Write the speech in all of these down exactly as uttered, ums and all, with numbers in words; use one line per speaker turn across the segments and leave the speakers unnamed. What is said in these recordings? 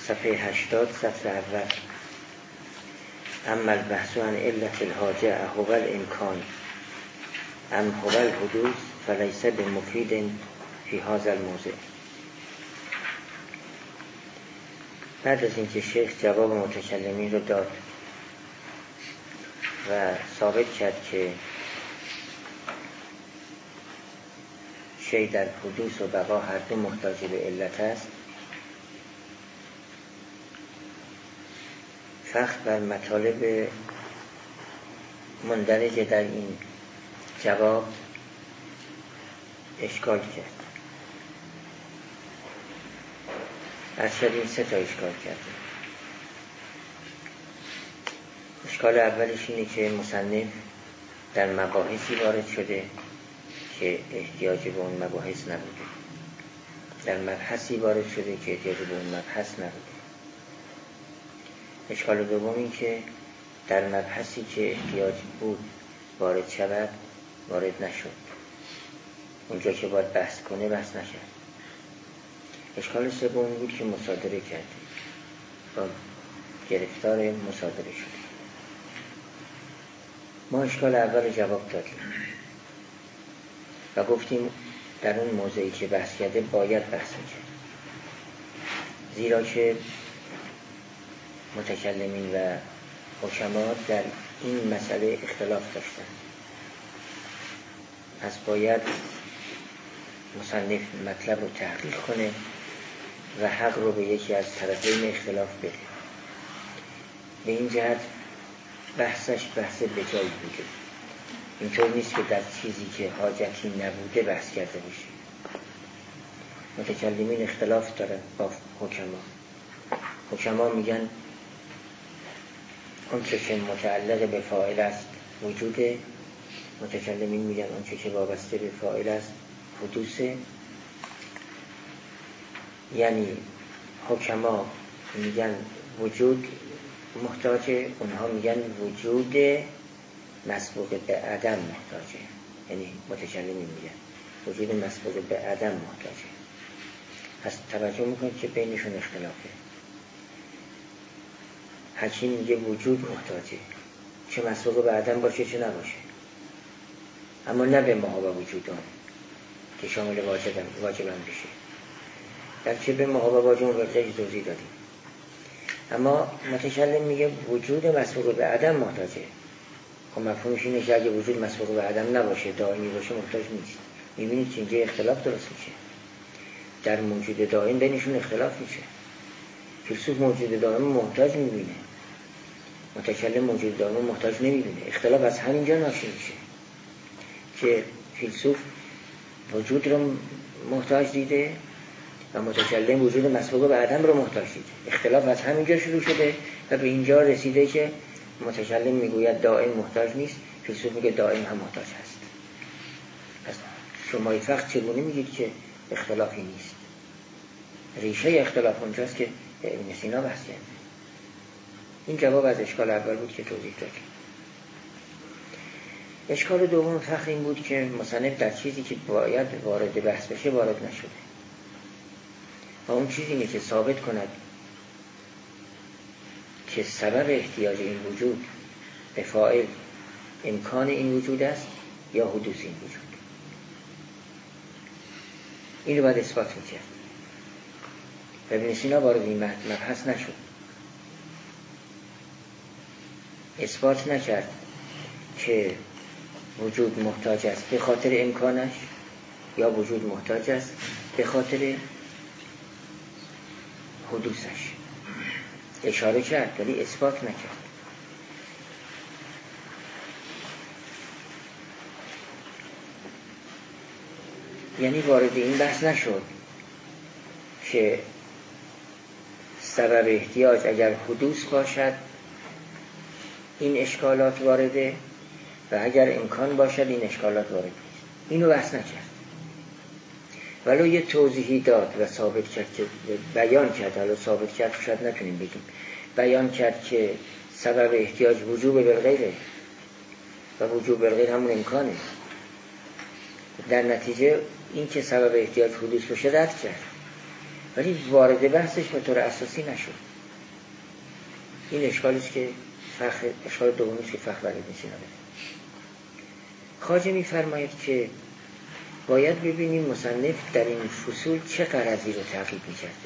صفحه هشتاد سطر اول. اما البحث عن علت الحاجه هو الامکان ام هو الحدوث فلیس بمفید فی هذا الموضع. بعد از اینکه شیخ جواب متکلمین رو داد و ثابت کرد که شی در حدوث و بقا هر دو محتاج به علت است، فقط بر مطالب مندرج در این جواب اشکال کرد. از این سه تا اشکال کرد. اشکال اولش اینه که مصنف در مباحثی وارد شده که احتیاج به اون مباحث نبوده، در مبحثی وارد شده که احتیاج به اون مبحث نبوده. اشکال دوم این که در مبحثی که احتیاج بود وارد شود وارد نشد، اونجا که باید بحث کنه بحث نشد. اشکال سوم بود که مصادره کرد و گرفتار مصادره شد. ما اشکال اول جواب دادیم و گفتیم در اون موضعی که بحث کرده باید بحث میکرد، زیرا که متکلمین و حکما در این مسئله اختلاف داشتند. پس باید مصنف مطلب رو تحقیق کنه و حق رو به یکی از طرفین اختلاف بده. به این جهت بحثش بحث به جایی بوده. اینطور نیست که در چیزی که حاجتی نبوده بحث کرده باشه. متکلمین اختلاف دارن با حکما. حکما میگن آنچه که متعلق به فاعل است وجوده، متکلمین میگن آنچه که وابسته به فاعل است حدوثه. یعنی حکما میگن وجود محتاجه، اونها میگن وجود مسبوق به عدم محتاجه. یعنی متکلمین میگن وجود مسبوق به عدم محتاجه. پس توجه میکنید که بینشون اختلافه. حکیم میگه وجود محتاجه، چه مسبوق به عدم باشه چه نباشه، اما نه به محابا وجودان که شامل واجبم واجبم بشه. در که به محابا واجب ورزش توضیح دادیم. اما متکلم میگه وجود مسبوق به عدم محتاجه. خب مفهومش اینه که اگه وجود مسبوق به عدم نباشه، دائمی باشه، محتاج نیست. میبینید که اینجا اختلاف درست میشه. در موجود دائم بینشون اختلاف میشه. فیلسوف موجود دائم محتاج میبینه، متکلم موجود دائم محتاج نمیبینه. اختلاف از همینجا ناشی میشه که فیلسوف وجود رو محتاج دیده و متکلم وجود مسبوق به عدم رو محتاج دیده. اختلاف از همینجا شروع شده و به اینجا رسیده که متکلم میگوید دائم محتاج نیست، فیلسوف میگه دائم هم محتاج هست. پس شما فقط چگونه میگید که اختلافی نیست؟ ریشه اختلاف اونجاست که ابن سینا بحث کرده. این جواب از اشکال اول بود که توضیح دادیم. اشکال دوم فقط این بود که مصنف در چیزی که باید وارد بحث بشه وارد نشده و اون چیزی اینه که ثابت کند که سبب احتیاج این وجود به فاعل امکان این وجود است یا حدوث این وجود. این رو باید اثبات میکرد و ابن سینا وارد این مبحث نشد. اثبات نکرد که وجود محتاج است به خاطر امکانش یا وجود محتاج است به خاطر حدوثش. اشاره کرد ولی اثبات نکرد. یعنی وارد این بحث نشد که سبب احتیاج اگر حدوث باشد این اشکالات وارده و اگر امکان باشد این اشکالات وارد نیست. اینو بحث نکرد. ولو یه توضیحی داد و ثابت کرد که بیان کرد، حالا ثابت کرد شاید نتونیم بگیم، بیان کرد که سبب احتیاج وجوب بالغیره و وجوب بالغیر همون امکانه. در نتیجه این که سبب احتیاج حدوث باشه رد کرد ولی وارد بحثش به طور اساسی نشد. این اشکالی است که فخر اشکال دومی است که فخر برای نشینه. خواجه می‌فرماید که باید ببینیم مصنف در این فصول چه غرضی رو تعقیب می‌کرده.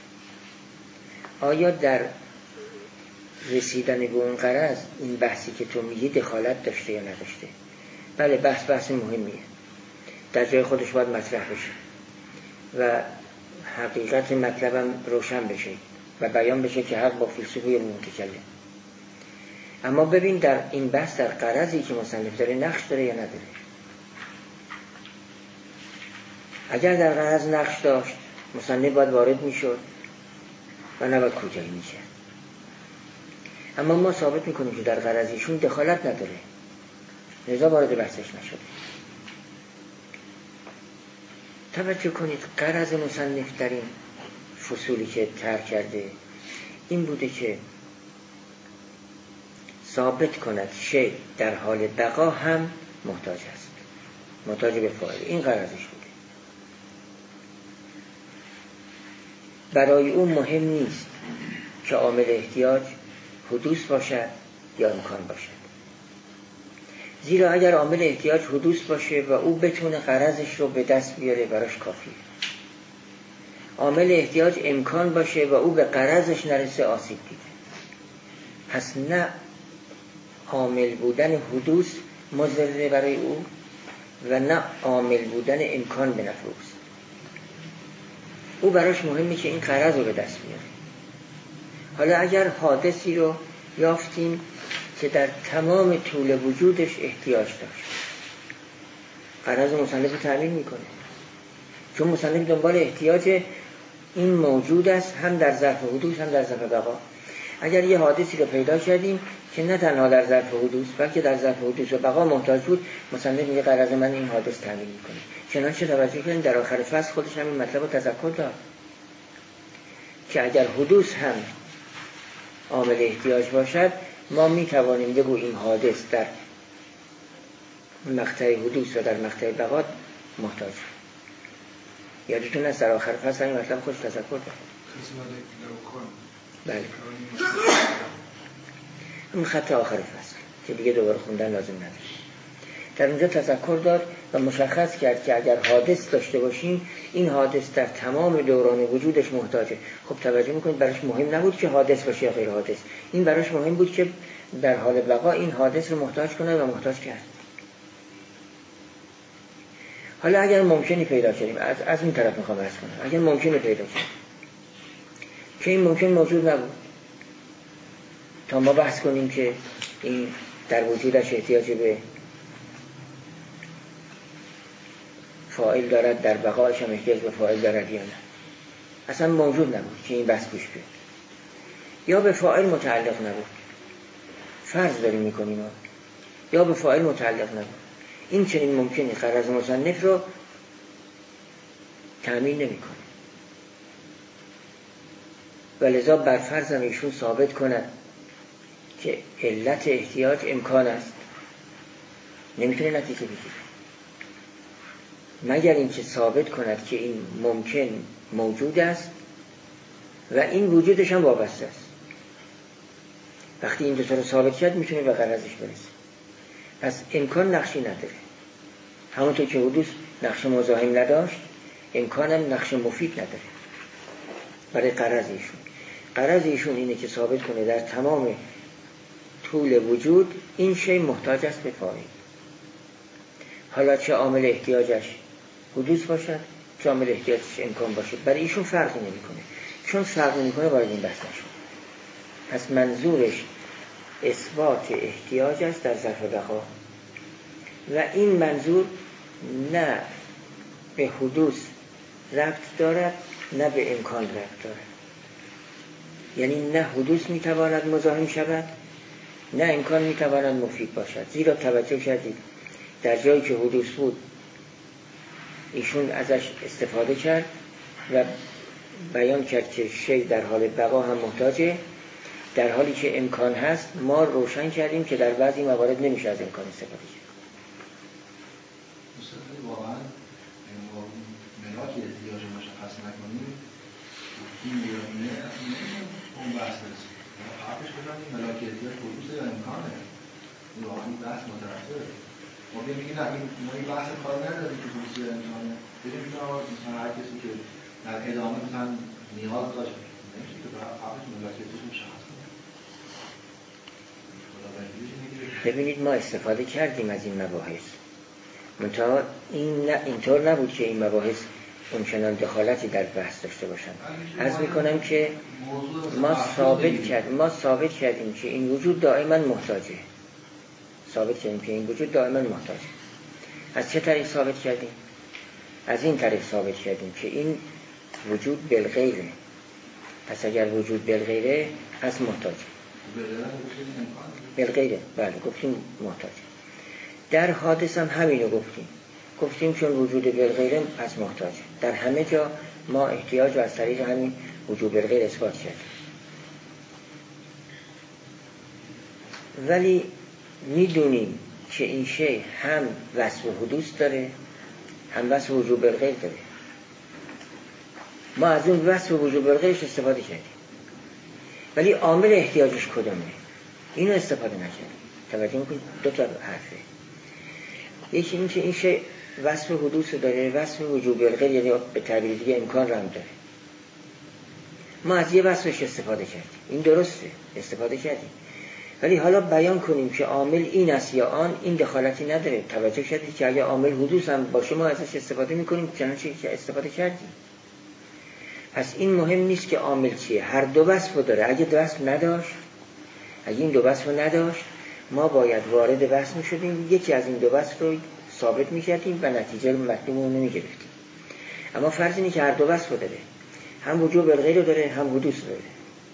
آیا در رسیدن به اون غرض این بحثی که تو میگی دخالت داشته یا نداشته؟ بله، بحث بحث مهمیه، در جای خودش باید مطرح بشه و حقیقت مطلبم روشن بشه و بیان بشه که حق با فیلسوف یا متکلم. اما ببین در این بحث در غرضی که مصنف داره نقش داره یا نداره. اگر در غرض نقش داشت مصنف باید وارد میشد و نباید کجایی میشه. اما ما ثابت میکنیم که در غرضیشون دخالت نداره، لذا وارد بحثش نشد. توجه کنید غرض مصنف در این فصولی که طرح کرده این بوده که ثابت کند شی در حال بقا هم محتاج است، محتاج به فاعل. این غرضش بوده. برای او مهم نیست که عامل احتیاج حدوث باشد یا امکان باشد، زیرا اگر عامل احتیاج حدوث باشه و او بتونه غرضش رو به دست بیاره براش کافیه. عامل احتیاج امکان باشه و او به غرضش نرسه آسیب دیده. پس نه عامل بودن حدوث مضره برای او و نه عامل بودن امکان به نفع اوست. او براش مهمه که این غرض رو به دست بیاره. حالا اگر حادثی رو یافتیم که در تمام طول وجودش احتیاج داشت، غرض مصنف رو تأمین میکنه، چون مصنف دنبال احتیاج این موجود است، هم در ظرف حدوث هم در ظرف بقا. اگر یه حادثی رو پیدا کردیم که نه تنها در ظرف حدوث بلکه در ظرف حدوث و بقا محتاج بود، مصنف میگه غرض من این حادث تأمین میکنه. چنانچه توجه کنید در آخر فصل خودش همین مطلب رو تذکر داد که اگر حدوث هم عامل احتیاج باشد ما میتوانیم بگوییم حادث در مقطع حدوث و در مقطع بقا محتاج. یادتون است در آخر فصل همین مطلب خودش تذکر داد. بله، اون خط آخر فصل که دیگه دوباره خوندن لازم نداره. در اونجا تذکر داد و مشخص کرد که اگر حادث داشته باشیم این حادث در تمام دوران وجودش محتاجه. خب توجه میکنید براش مهم نبود که حادث باشه یا غیر حادث، این براش مهم بود که در حال بقا این حادث رو محتاج کنه و محتاج کرد. حالا اگر ممکنی پیدا کردیم، از, از این طرف میخوام عرض کنم، اگر ممکنی پیدا کردیم که این ممکن موجود نبود تا ما بحث کنیم که این در وجودش احتیاج به فاعل دارد، در بقایش هم احتیاج به فاعل دارد یا نه، اصلا موجود نبود که این بحث پیش بیاد، یا به فاعل متعلق نبود، فرض داریم میکنیم ها. یا به فاعل متعلق نبود. این چنین ممکنی غرض مصنف رو تأمین نمیکنه و لذا بر فرض هم ایشون ثابت کند که علت احتیاج امکان است، نمیتونه نتیجه بگیره مگر اینکه ثابت کند که این ممکن موجود است و این وجودش هم وابسته است. وقتی این دو تا رو ثابت کرد میتونه به غرضش برسه. پس امکان نقشی نداره، همونطور که حدوث نقش مزاحم نداشت امکانم نقش مفید نداره برای غرض ایشون. غرض ایشون اینه که ثابت کنه در تمام طول وجود این شی محتاج است به فاعل، حالا چه عامل احتیاجش حدوث باشد چه عامل احتیاجش امکان باشد، برای ایشون فرقی نمیکنه. چون فرق نمیکنه وارد این بحث نشد. پس منظورش اثبات احتیاج است در ظرف بقا و این منظور نه به حدوث ربط دارد نه به امکان ربط دارد. یعنی نه حدوث میتواند مزاحم شود نه امکان میتواند مفید باشد. زیرا توجه کردید در جایی که حدوث بود ایشون ازش استفاده کرد و بیان کرد که شی در حال بقا هم محتاجه، در حالی که امکان هست ما روشن کردیم که در بعضی موارد نمیشه از امکان استفاده کرد.
واقعا ملاک احتیاج مشخص نکنیم این میرونه اصلا اون بحث هست حرفش بزن این ملاکیتیت خصوص امکانه این واقعا این بحث مترسه ما بیم میگه نه ما این بحث کار نداریم که خصوص امکانه بریم مثلا هر کسی که در ادامه مثلا نیاز داشت نمیشه که حرفش ملاکیتیت مشخص کنه.
ببینید ما استفاده کردیم از این مباحث منتها این نه اینطور نبود که این مباحث اونچنان دخالتی در بحث داشته باشن. عرض میکنم که ما ثابت کردیم ما ثابت کردیم که این وجود دائما محتاجه. ثابت کردیم که این وجود دائما محتاجه. از چه طریق ثابت کردیم؟ از این طریق ثابت کردیم که این وجود بالغیره. پس اگر وجود بالغیره پس محتاجه. بالغیره بله گفتیم محتاجه. در حادث هم همینو گفتیم. گفتیم چون وجود بالغیره پس محتاجه. در همه جا ما احتیاج و از طریق همین وجود بالغیر اثبات کردیم. ولی میدونیم که این شی هم وصف حدوث داره هم وصف وجود بالغیر داره. ما از اون وصف وجود بالغیرش استفاده کردیم ولی عامل احتیاجش کدومه اینو استفاده نکردیم. توجه میکنید دو تا حرفه. یکی این که این شی وصف حدوث داره وصف وجود بالغیر یعنی به تعبیر دیگه امکان رو هم داره. ما از یه وصفش استفاده کردیم این درسته استفاده کردیم ولی حالا بیان کنیم که عامل این است یا آن این دخالتی نداره. توجه کردید که اگه عامل حدوث هم باشه ما ازش استفاده میکنیم چنانچه که استفاده کردیم. پس این مهم نیست که عامل چیه هر دو وصف رو داره. اگه دو وصف نداشت اگه این دو وصف رو نداشت ما باید وارد وصف میشدیم یکی از این دو وصف رو ثابت میکردیم و نتیجه رو مطلوب رو نمیگرفتیم. اما فرض اینه که هر دو وصف رو داره هم وجود بالغیر رو داره هم حدوث رو داره.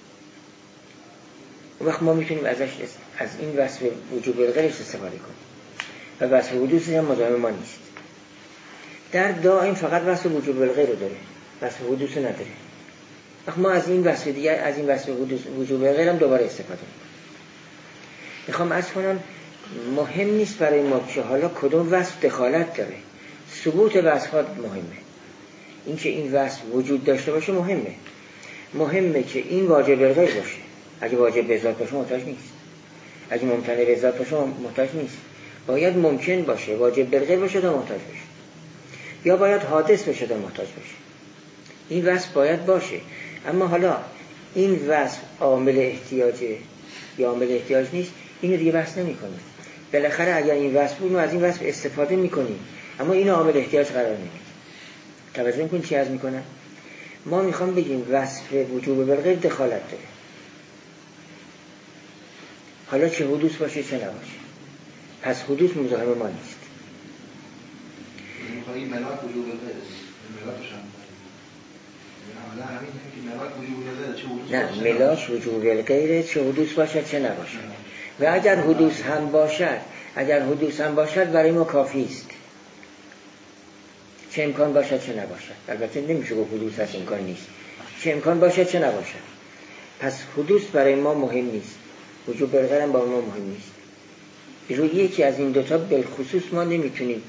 اون وقت ما میتونیم ازش از این وصف وجود بالغیرش استفاده کنیم و وصف حدوث هم مزاحم ما نیست. در دائم فقط وصف وجود بالغیر رو داره وصف حدوث نداره. وقت ما از این وصف دیگه از این وصف وجود بالغیر هم دوباره استفاده میکنیم. میخوام عرض کنم مهم نیست برای ما که حالا کدوم وصف دخالت داره. ثبوت وصفات مهمه. این که این وصف وجود داشته باشه مهمه. مهمه که این واجب بالغیر باشه. اگه واجب به ذات باشه محتاج نیست. اگه ممتنع به ذات باشه محتاج نیست. باید ممکن باشه واجب بالغیر باشه تا محتاج باشه یا باید حادث بشه تا محتاج باشه. این وصف باید باشه. اما حالا این وصف عامل احتیاجه یا عامل احتیاج نیست اینو دیگه بحث نمی کنیم. بالاخره اگر این وصف بود ما از این وصف استفاده می کنیم اما اینو عامل احتیاج قرار نمیدیم. توجه میکنید چی عرض میکنم؟ ما میخوام بگیم وصف وجوب بالغیر دخالت داره. حالا چه حدوث باشه چه نباشه پس حدوث مزاحم ما نیست.
این ملاک وجوب بالغیر ملاکش هم
نه ملاک وجوب بالغیر چه حدوث باشد چه نباشد. و اگر حدوث هم باشد اگر حدوث هم باشد برای ما کافی است. چه امکان باشد چه نباشد. البته نمیشه گفت حدوث هست امکان نیست. چه امکان باشد چه نباشد. پس حدوث برای ما مهم نیست. وجوب بالغیر هم برای ما مهم نیست. روی یکی از این دوتا بالخصوص ما نمیتونیم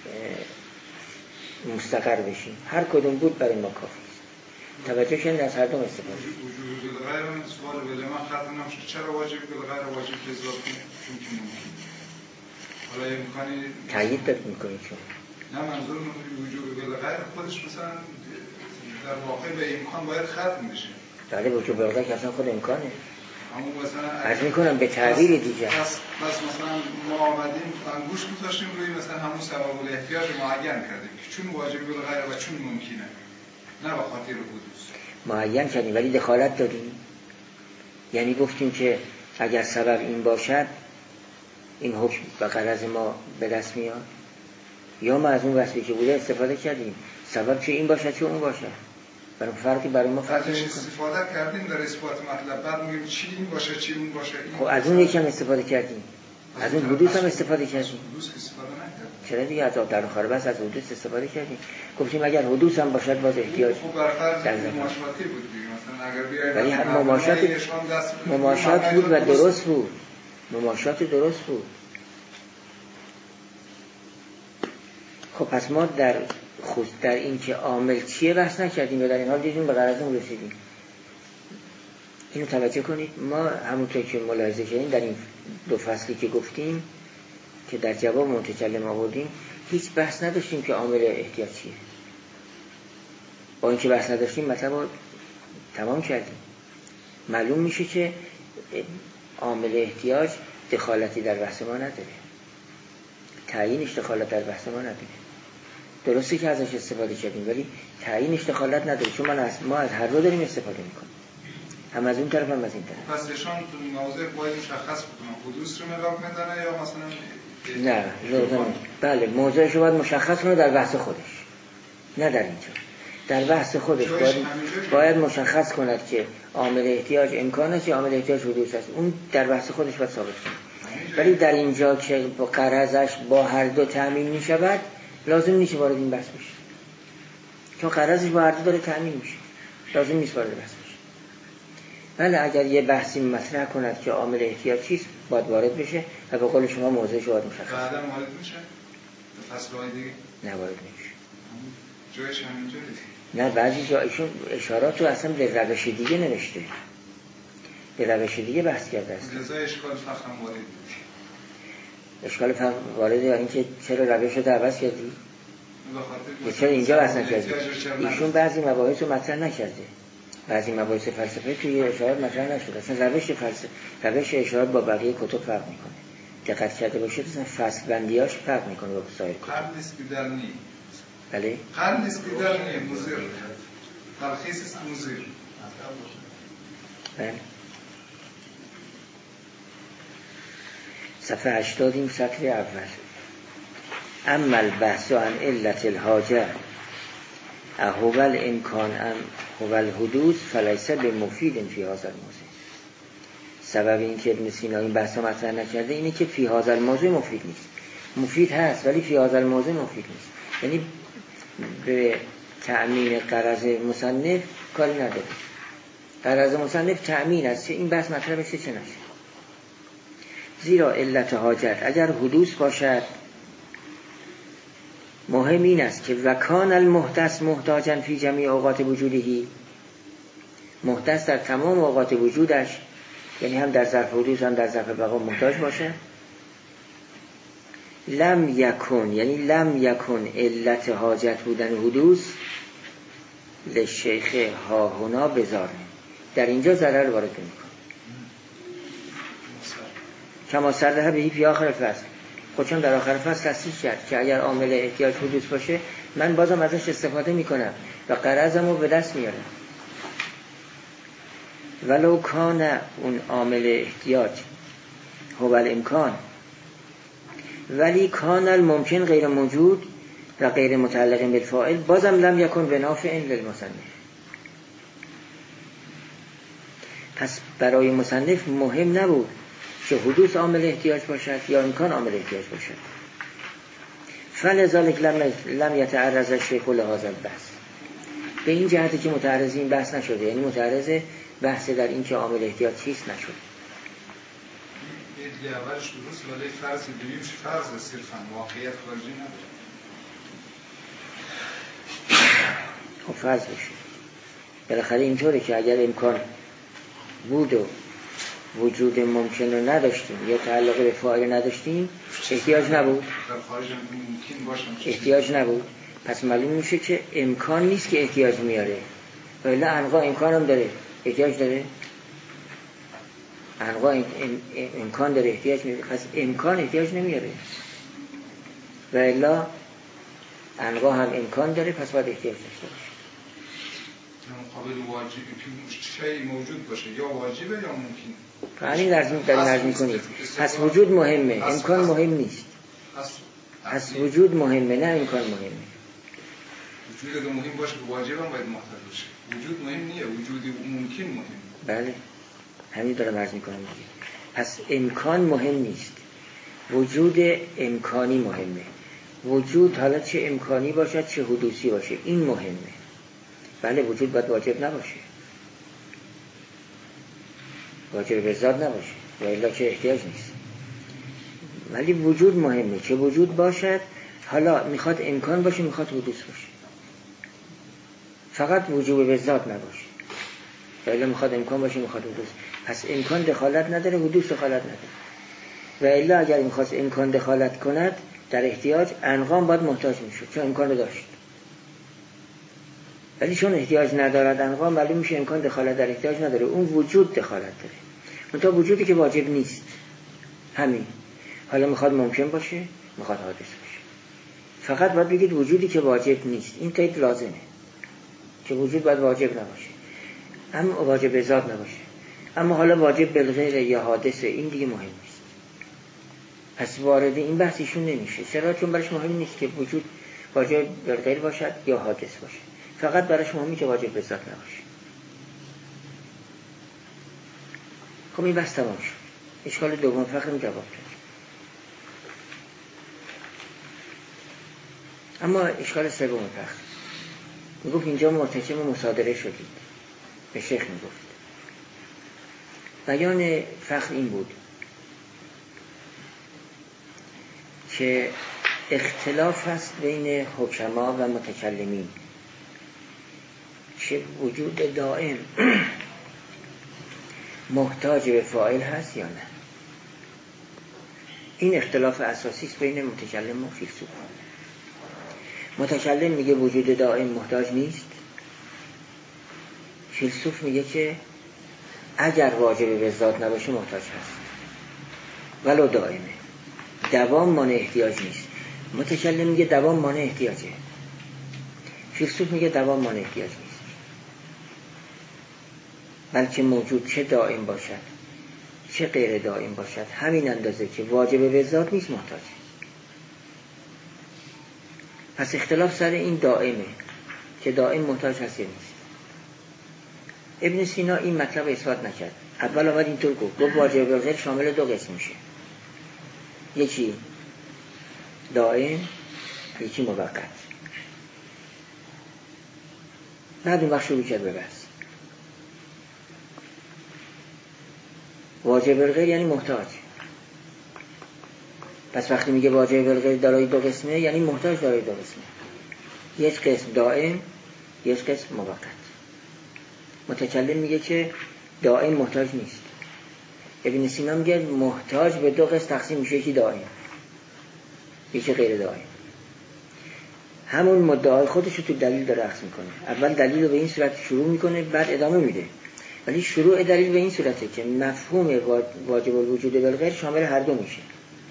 مستقر بشیم. هر کدوم بود برای ما کافی است. توجه کنید از هر دو استفاده.
وجوب بالغیر من سوال بله من ختم نمیشه چرا واجب بالغیر واجب اضافی چون که ممکن. حالا امکانی
تایید داد میکنید چون
نه منظور وجوب بالغیر خودش مثلا در واقع به امکان باید ختم بشه.
بله وجوب بالغیر اصلا خود امکانه.
همون مثلا
عرض میکنم به تعبیر دیگه.
پس پس مثلا ما آمدیم انگوش گذاشتیم روی مثلا همون سبب الاحتیاج معین کردیم که چون واجب بالغیر و چون ممکنه نه به خاطر حدوث
معین کردیم ولی دخالت دادیم. یعنی گفتیم که اگر سبب این باشد این حکم به غرض ما به دست میاد یا ما از اون وصفی که بوده استفاده کردیم سبب چه این باشد چه اون باشد برای فرقی برای ما فرقی نمی‌کنه.
استفاده کردیم در اثبات مطلب بعد میگیم چی این باشه چی اون باشه.
خب از اون یکم استفاده کردیم از اون حدوث هم استفاده کردیم.
حدوث استفاده نکردیم.
چرا دیگه از در آخر بس از حدوث استفاده کردیم. گفتیم اگر حدوث هم باشد باز احتیاج
خب برفرض مماشاتی بود دیگه مثلا اگر بیایم
ولی هم مماشات مماشات بود و درست بود. مماشات درست بود. خب پس ما در خود در این که عامل چیه بحث نکردیم و در این حال دیدیم به غرضمون رسیدیم. اینو توجه کنید. ما همونطور که ملاحظه کردیم در این دو فصلی که گفتیم که در جواب متکلم آوردیم هیچ بحث نداشتیم که عامل احتیاج چیه. با اینکه بحث نداشتیم مطلب رو تمام کردیم. معلوم میشه که عامل احتیاج دخالتی در بحث ما نداره، تعیینش دخالت در بحث ما نداره. درسته که ازش استفاده کردیم ولی تعیینش دخالت نداره، چون من از ما از هر دو داریم استفاده میکنیم، هم از اون طرف هم از این طرف.
پس ایشان تو موضوع باید مشخص بکنم حدوث رو ملاک میزنه یا مثلا
نه لازم بله موضوعش رو باید مشخص کنه در بحث خودش، نه در اینجا. در بحث خودش باید, باید مشخص کند که عامل احتیاج امکان است یا عامل احتیاج حدوث است. اون در بحث خودش باید ثابت کنه. ولی در اینجا که با قرضش با هر دو تأمین می شود لازم نیست وارد این بحث بشه، چون قرضش با هر دو داره تأمین میشه، لازم نیست وارد بحث بشه. ولی اگر یه بحثی مطرح کند که عامل احتیاج چیست باید وارد بشه و به قول شما موضوعش باید مشخص.
بعدا وارد میشه فصل‌های دیگه
نه وارد نمیشه.
جایش همینجوری.
نه بعضی جا ایشون اشارات رو اصلا به روش دیگه نوشته، به روش دیگه بحث کرده است.
جزای اشکال فقط هم وارد میشه.
اشکال فقط وارده یا اینکه چرا روش رو عوض کردی؟
به
چرا اینجا بحث نکردی؟ ایشون بعضی مباحث رو مطرح نکرده، بعضی مباحث فلسفه توی اشارات مطرح نشده. اصلا روش فلسفه روش اشارات با بقیه کتب فرق میکنه. دقت کرده باشید اصلا فصل بندیاش فرق میکنه با سایر کتب.
قرن است بیدرنی.
بله؟
قرن است بیدرنی مزیر. تلخیص است مزیر.
بله. صفحه هشتاد این سطر اول. اما البحث عن علت الحاجه هو الامکان ام هو الحدوث فلیس بمفید فی هذا الموضوع. سبب این که ابن سینا این بحث مطرح نکرده اینه که فی هذا الموضوع مفید نیست. مفید هست ولی فی هذا الموضوع مفید نیست. یعنی به تأمین غرض مصنف کاری نداره. غرض مصنف تأمین است که این بحث مطرح بشه چه نشه. زیرا علت حاجت اگر حدوث باشد مهم این است که وکان المحدث محتاجا فی جمیع اوقات وجودهی، محدث در تمام اوقات وجودش یعنی هم در ظرف حدوث هم در ظرف بقا محتاج باشه. لم یکن یعنی لم یکن علت حاجت بودن حدوث لشیخ ها هنا بزاره، در اینجا ضرر وارد میکنه. کما سرده بهی فی آخر فصل، خودشون در آخر فصل تصریح کرد که اگر عامل احتیاج حدوث باشه من بازم ازش استفاده میکنم و قرضمو به دست میارم. ولو کان اون عامل احتیاج هو الامکان ولی کان الممکن غیر موجود و غیر متعلق بالفاعل بازم لم یکن بنافع للمصنف. پس برای مصنف مهم نبود که حدوث عامل احتیاج باشد یا امکان عامل احتیاج باشد. فلذلک لم لم یتعرض الشیخ لهذا البحث، به این جهتی که متعرض این بحث نشده، یعنی متعرض بحث در این که عامل احتیاج چیست نشد.
ایده اولش درست ولی فرض دویمش فرض صرفا واقعیت خارجی نداره.
خب فرض بشه بالاخره اینطوره که اگر امکان بود و وجود ممکن رو نداشتیم یا تعلق به فاعل نداشتیم احتیاج نبود،
در خارج ممکن باشه
احتیاج نبود. پس معلوم میشه که امکان نیست که احتیاج میاره، ولی انواع امکان هم داره احتیاج داره، انواع ام... ام... امکان داره احتیاج میاره. پس امکان احتیاج نمیاره و الا انواع هم امکان داره پس باید احتیاج داشته باشه.
مقابل واجبی که شیء موجود باشه یا واجبه یا ممکن.
همین لازم در نظر می‌کنید. پس وجود مهمه، امکان مهم نیست. پس وجود مهمه نه امکان مهمه.
وجود اگه مهم باشه واجب هم باید محتاج باشه. وجود مهم نیه، وجود ممکن مهم.
بله همین دارم عرض می‌کنم دیگه. پس امکان مهم نیست، وجود امکانی مهمه. وجود حالا چه امکانی باشد چه حدوثی باشه این مهمه. بله وجود باید واجب نباشه، واجب به ذات نباشه و الا که احتیاج نیست، ولی وجود مهمه. چه وجود باشد، حالا میخواد امکان باشه میخواد حدوث باشه. فقط وجوب به ذات نباشه. ولی میخواد امکان باشه، میخواد حدوث. پس امکان دخالت نداره، حدوث دخالت نداره. و الا اگر میخواست امکان دخالت کند در احتیاج، انقام باید محتاج میشد چون امکان رو داشت. ولی چون احتیاج ندارد انقام، معلوم میشه امکان دخالت در احتیاج نداره، اون وجود دخالت داره. منتها وجودی که واجب نیست. همین. حالا میخواد ممکن باشه، میخواد حادث باشه. فقط باید بگید وجودی که واجب نیست. این قید لازمه که وجود باید واجب نباشه، اما واجب به ذات نباشه. اما حالا واجب بالغیر یا حادثه، این دیگه مهم نیست. پس وارد این بحث ایشون نمیشه. چرا؟ چون برش مهم نیست که وجود واجب بالغیر باشد یا حادث باشه. فقط برش مهمی که واجب به ذات نباشه. خب این بحث تمام شد. اشکال دوم فقرم جواب داد. اما اشکال سوم فقر میگفت اینجا مرتکب مصادره شدید. به شیخ میگفت بیان فقر این بود که اختلاف است بین حکما و متکلمین که وجود دائم محتاج به فاعل هست یا نه. این اختلاف اساسی است بین متکلم و فیلسوف. متکلم میگه وجود دائم محتاج نیست، فیلسوف میگه که اگر واجب به ذات نباشه محتاج هست ولو دائمه. دوام مانع احتیاج نیست. متکلم میگه دوام مانع احتیاجه، فیلسوف میگه دوام مانع احتیاج نیست، بلکه موجود چه دائم باشد چه غیر دائم باشد همین اندازه که واجب به ذات نیست محتاجه. پس اختلاف سر این دائمه که دائم محتاج هست یا نیست. ابن سینا این مطلب اثبات نکرد. اول آمد اینطور گفت گفت واجب بالغیر شامل دو قسم میشه، یکی دائم یکی موقت. بعد اون وقت شروع کرد به بحث. واجب بالغیر یعنی محتاج. پس وقتی میگه واجب بالغیر دارای دو قسمه یعنی محتاج دارای دو قسمه، یک قسم دائم یک قسم موقت. متکلم میگه که دائم محتاج نیست. ابن سینا میگه محتاج به دو قسم تقسیم میشه، یکی دائم یکی غیر دائم. همون مدعای خودش رو تو دلیل داره عکس میکنه. اول دلیل رو به این صورت شروع میکنه بعد ادامه میده، ولی شروع دلیل به این صورته که مفهوم واجب الوجود بالغیر شامل هر دو میشه.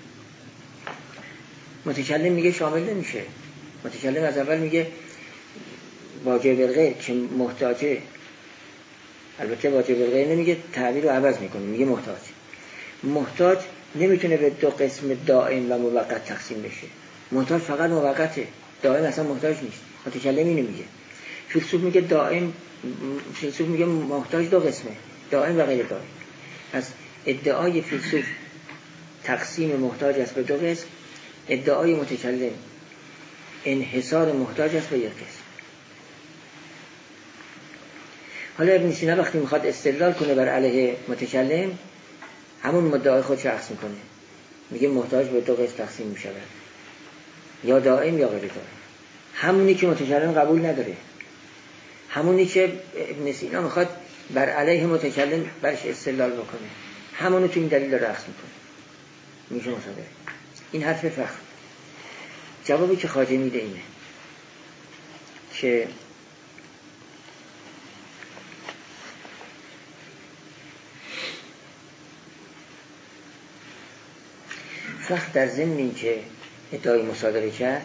متکلم میگه شامل نمیشه. متکلم از اول میگه واجب بالغیر که محتاجه، البته واجب بالغیر نمیگه، تعبیر رو عوض میکنه میگه محتاج. محتاج نمیتونه به دو قسم دائم و موقت تقسیم بشه. محتاج فقط موقته، دائم اصلا محتاج نیست. متکلم اینو میگه. فیلسوف میگه دائم، فیلسوف میگه محتاج دو قسمه، دائم و غیر دائم. پس ادعای فیلسوف تقسیم محتاج است به دو قسم، ادعای متکلم انحصار محتاج است به یک قسم. حالا ابن سینا وقتی میخواد استدلال کنه بر علیه متکلم همون مدعای خودش رو عکس میکنه، میگه محتاج به دو قسم تقسیم میشود، یا دائم یا غیر دائم. همونی که متکلم قبول نداره، همونی که ابن سینا میخواد بر علیه متکلم برش استدلال بکنه، همونو تو این دلیل رو عکس میکنه، میشه مصادره. این حرف فخر. جوابی که خواجه میده اینه که فخر در ضمن این که ادعای مصادره کرد،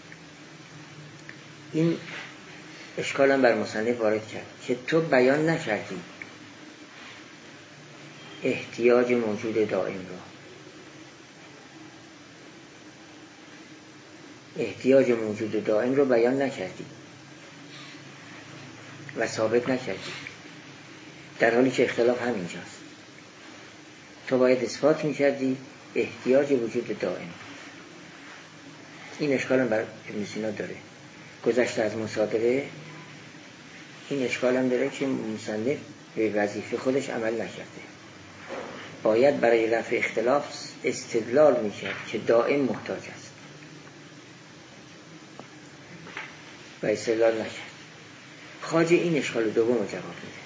این اشکالم بر مصنف وارد کرد که تو بیان نکردی احتیاج موجود دائم را، احتیاج موجود دائم رو بیان نکردی و ثابت نکردی، در حالی که اختلاف همینجاست. تو باید اثبات میکردی احتیاج وجود دائم. این اشکالم بر ابن سینا داره. گذشته از مصادره این اشکالم داره که مصنف به وظیفه خودش عمل نکرده. باید برای رفع اختلاف استدلال میکرد که دائم محتاج است و استدلال نکرد. خواجه این اشکال دوم رو جواب میده.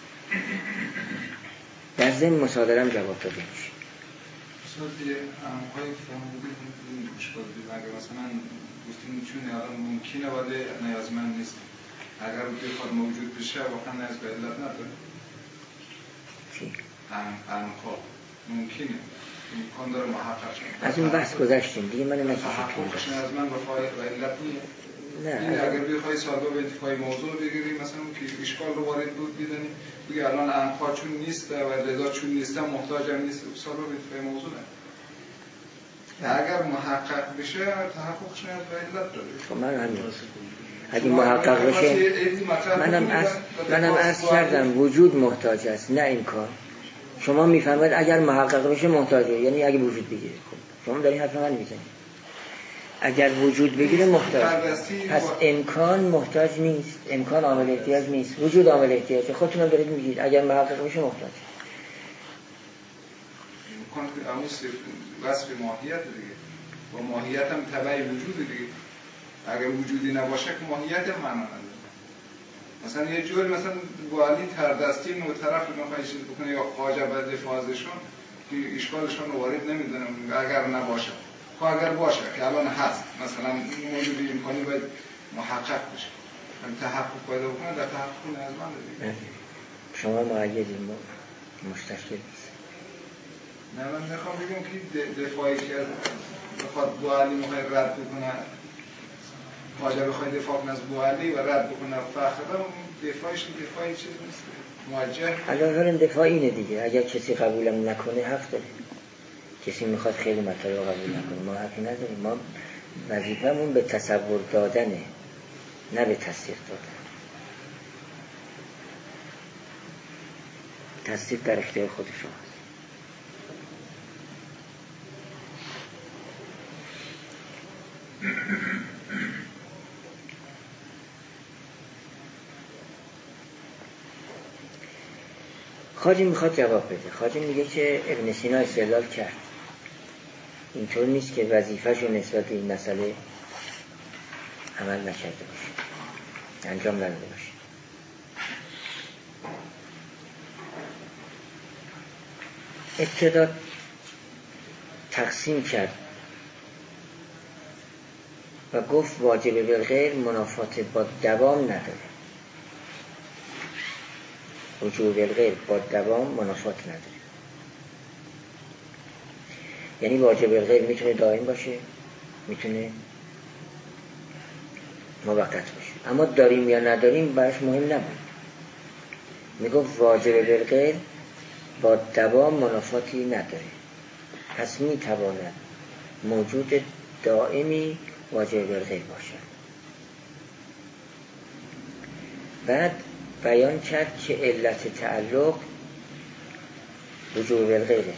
در ضمن مصادره هم جواب داده میشه.
مثلا دیگه همونهای فهمیدی این اشکال دیگه اگر مثلا گفتیم چون الان ممکنه ولی نیازمند نیست. اگر بخواد موجود بشه واقعا نیاز به علت نداره.
چی؟
همونها ممکنه. امکان داره محقق شد.
از اون بحث گذشتیم دیگه، من نکشید.
تحققش نیازمند و فایق و علت نیه.
نه
این اگر بخوای ساده به انتفاعی موضوع رو بگیریم مثلا که اشکال رو وارد بود بیدنی بگه الان انخوا چون نیست و رضا چون نیست محتاج هم نیست ساده به انتفاعی موضوع نه. اگر محقق بشه تحققش نیاز به علت داره.
خب من همین اگه محقق بشه منم از منم عرض کردم وجود محتاج است نه امکان. شما میفهمید اگر محقق بشه محتاجه، یعنی اگه وجود بگیره. خب شما دارین حرف من میزنید اگر وجود بگیره محتاج، پس امکان محتاج نیست، امکان عامل احتیاج نیست، وجود عامل احتیاجه. خودتون هم دارید میگید اگر محقق بشه محتاج.
امکان که اموس وصف ماهیت دیگه، با ماهیت هم تبعی وجود دیگه. اگر وجودی نباشه که ماهیت هم معنا نداره. مثلا یه جور مثلا والی تردستی نو طرف میخوای چیز بکنه یا خواجه بعد فازشون که اشکالشون رو وارد نمیدونم اگر نباشه. خب اگر باشه که الان هست مثلا موجودی امکانی باید محقق بشه. تحقق پیدا بکنه در تحقق نیازمند دیگه.
شما معیدین مستشکل نیست.
نه من میخوام بگم که دفاعی که بخواد بوالی میخوای رد بکنه خواجه بخوای دفاع کنه از بوالی و رد بکنه فخره دفاعش دفاعی چیز نیست موجه.
الان دفاع اینه دیگه، اگر کسی قبولم نکنه حق داره. کسی میخواد خیلی مطالب قبول نکنه ما حقی نداریم. ما وظیفمون به تصور دادنه نه به تصدیق دادن. تصدیق در اختیار خود شماست. خواجه میخواد جواب بده. خواجه میگه که ابن سینا استدلال کرد اینطور نیست که وظیفه‌شو نسبت به این مسئله عمل نکرده باشه، انجام نداده باشه. ابتدا تقسیم کرد و گفت واجب بالغیر منافات با دوام نداره. وجوب بالغیر با دوام منافات نداره. یعنی واجب بالغیر میتونه دائم باشه، میتونه موقت باشه، اما داریم یا نداریم براش مهم نبود. میگفت واجب بالغیر با دوام منافاتی نداره، پس میتواند موجود دائمی واجب بالغیر باشد. بعد بیان کرد که علت تعلق وجوب بالغیره.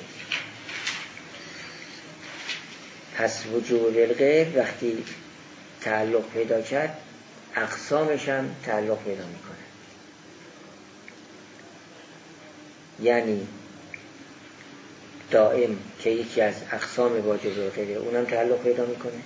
پس وجوب بالغیر وقتی تعلق پیدا کرد اقسامش هم تعلق پیدا میکنه. یعنی دائم که یکی از اقسام واجب بالغیره اونم تعلق پیدا میکنه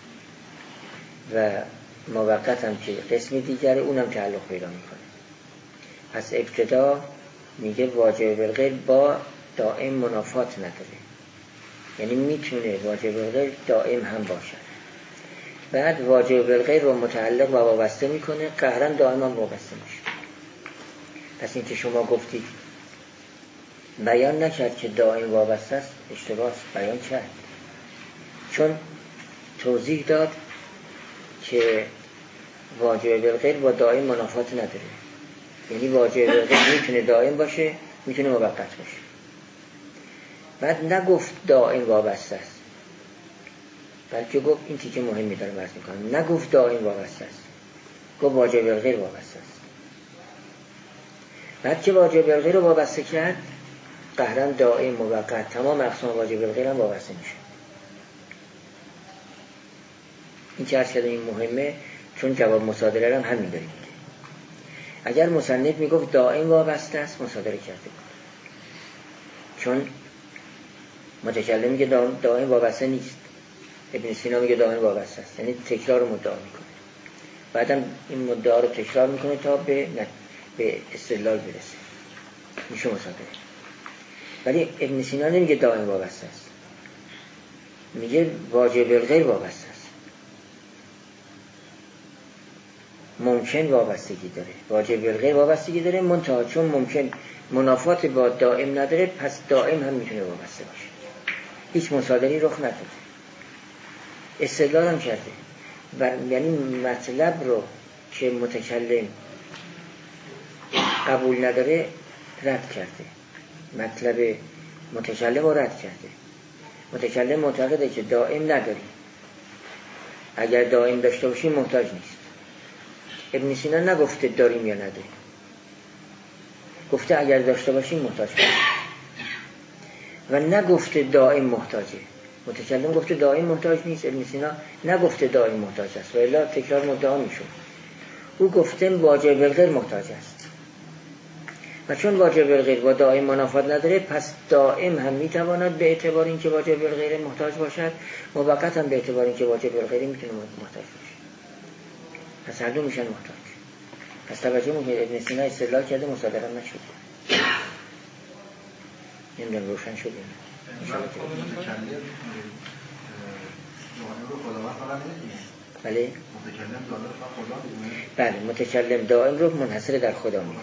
و موقت هم که قسم دیگره اونم تعلق پیدا میکنه. پس ابتدا میگه واجب بالغیر با دائم منافات نداره، یعنی میتونه واجب بالغیر دائم هم باشد. بعد واجب بالغیر رو متعلق و وابسته میکنه، قهرا دائم هم وابسته میشه. پس این که شما گفتید بیان نکرد که دائم وابسته است، اشتباه است. بیان کرد، چون توضیح داد که واجب بالغیر با دائم منافات نداره. یعنی واجب بالغیر میتونه دائم باشه، میتونه موقت باشه. بعد نگفت دائم وابسته است، بلکه گفت این تیکه مهمی داره مرز میکنم، نگفت دائم وابسته است، گفت واجب بالغیر وابسته است. بعد که واجب بالغیر رو وابسته کرد قهرن دائم موقت تمام اقسام واجب بالغیر هم وابسته میشه. این که عرض کردم این مهمه، چون جواب مصادره هم همین داریم. اگر مصنف میگفت دائم وابسته است مصادره کرده بود، چون متکلم میگه دائم وابسته نیست، ابن سینا میگه دائم وابسته است، یعنی تکرار رو مدعا میکنه. بعدم این مدعا رو تکرار میکنه تا به به استدلال برسه، میشه مصادره. ولی ابن سینا نمیگه دائم وابسته است، میگه واجب الغیر وابسته است. ممکن وابستگی داره، واجب الغیر وابستگی داره، منتها چون ممکن منافات با دائم نداره پس دائم هم میتونه وابسته باشه. هیچ مصادری رخ نداده، استدلال هم کرده و یعنی مطلب رو که متکلم قبول نداره رد کرده، مطلب متکلم رو رد کرده. متکلم معتقده که دائم نداری، اگر دائم داشته باشی محتاج نیست. ابن سینا نگفته داریم یا نداریم، گفته اگر داشته باشی محتاج باشی و نگفته دائم محتاجه. متکلم گفته دائم محتاج نیست، ابن سینا نگفته دائم محتاج است و الا تکرار مدعا میشود. او گفته واجب الغیر محتاج است و چون واجب الغیر با دائم منافات نداره پس دائم هم میتواند به اعتبار اینکه واجب الغیر محتاج باشد، موقت هم به اعتبار اینکه واجب الغیر میتونه محتاج باشه. پس هر دو میشن محتاج. پس توجه میکنید ابن سینا استدلال کرده مصادره نشد. نمیدونم روشن شد این بله بله متکلم دائم رو منحصر در خدا میکنه.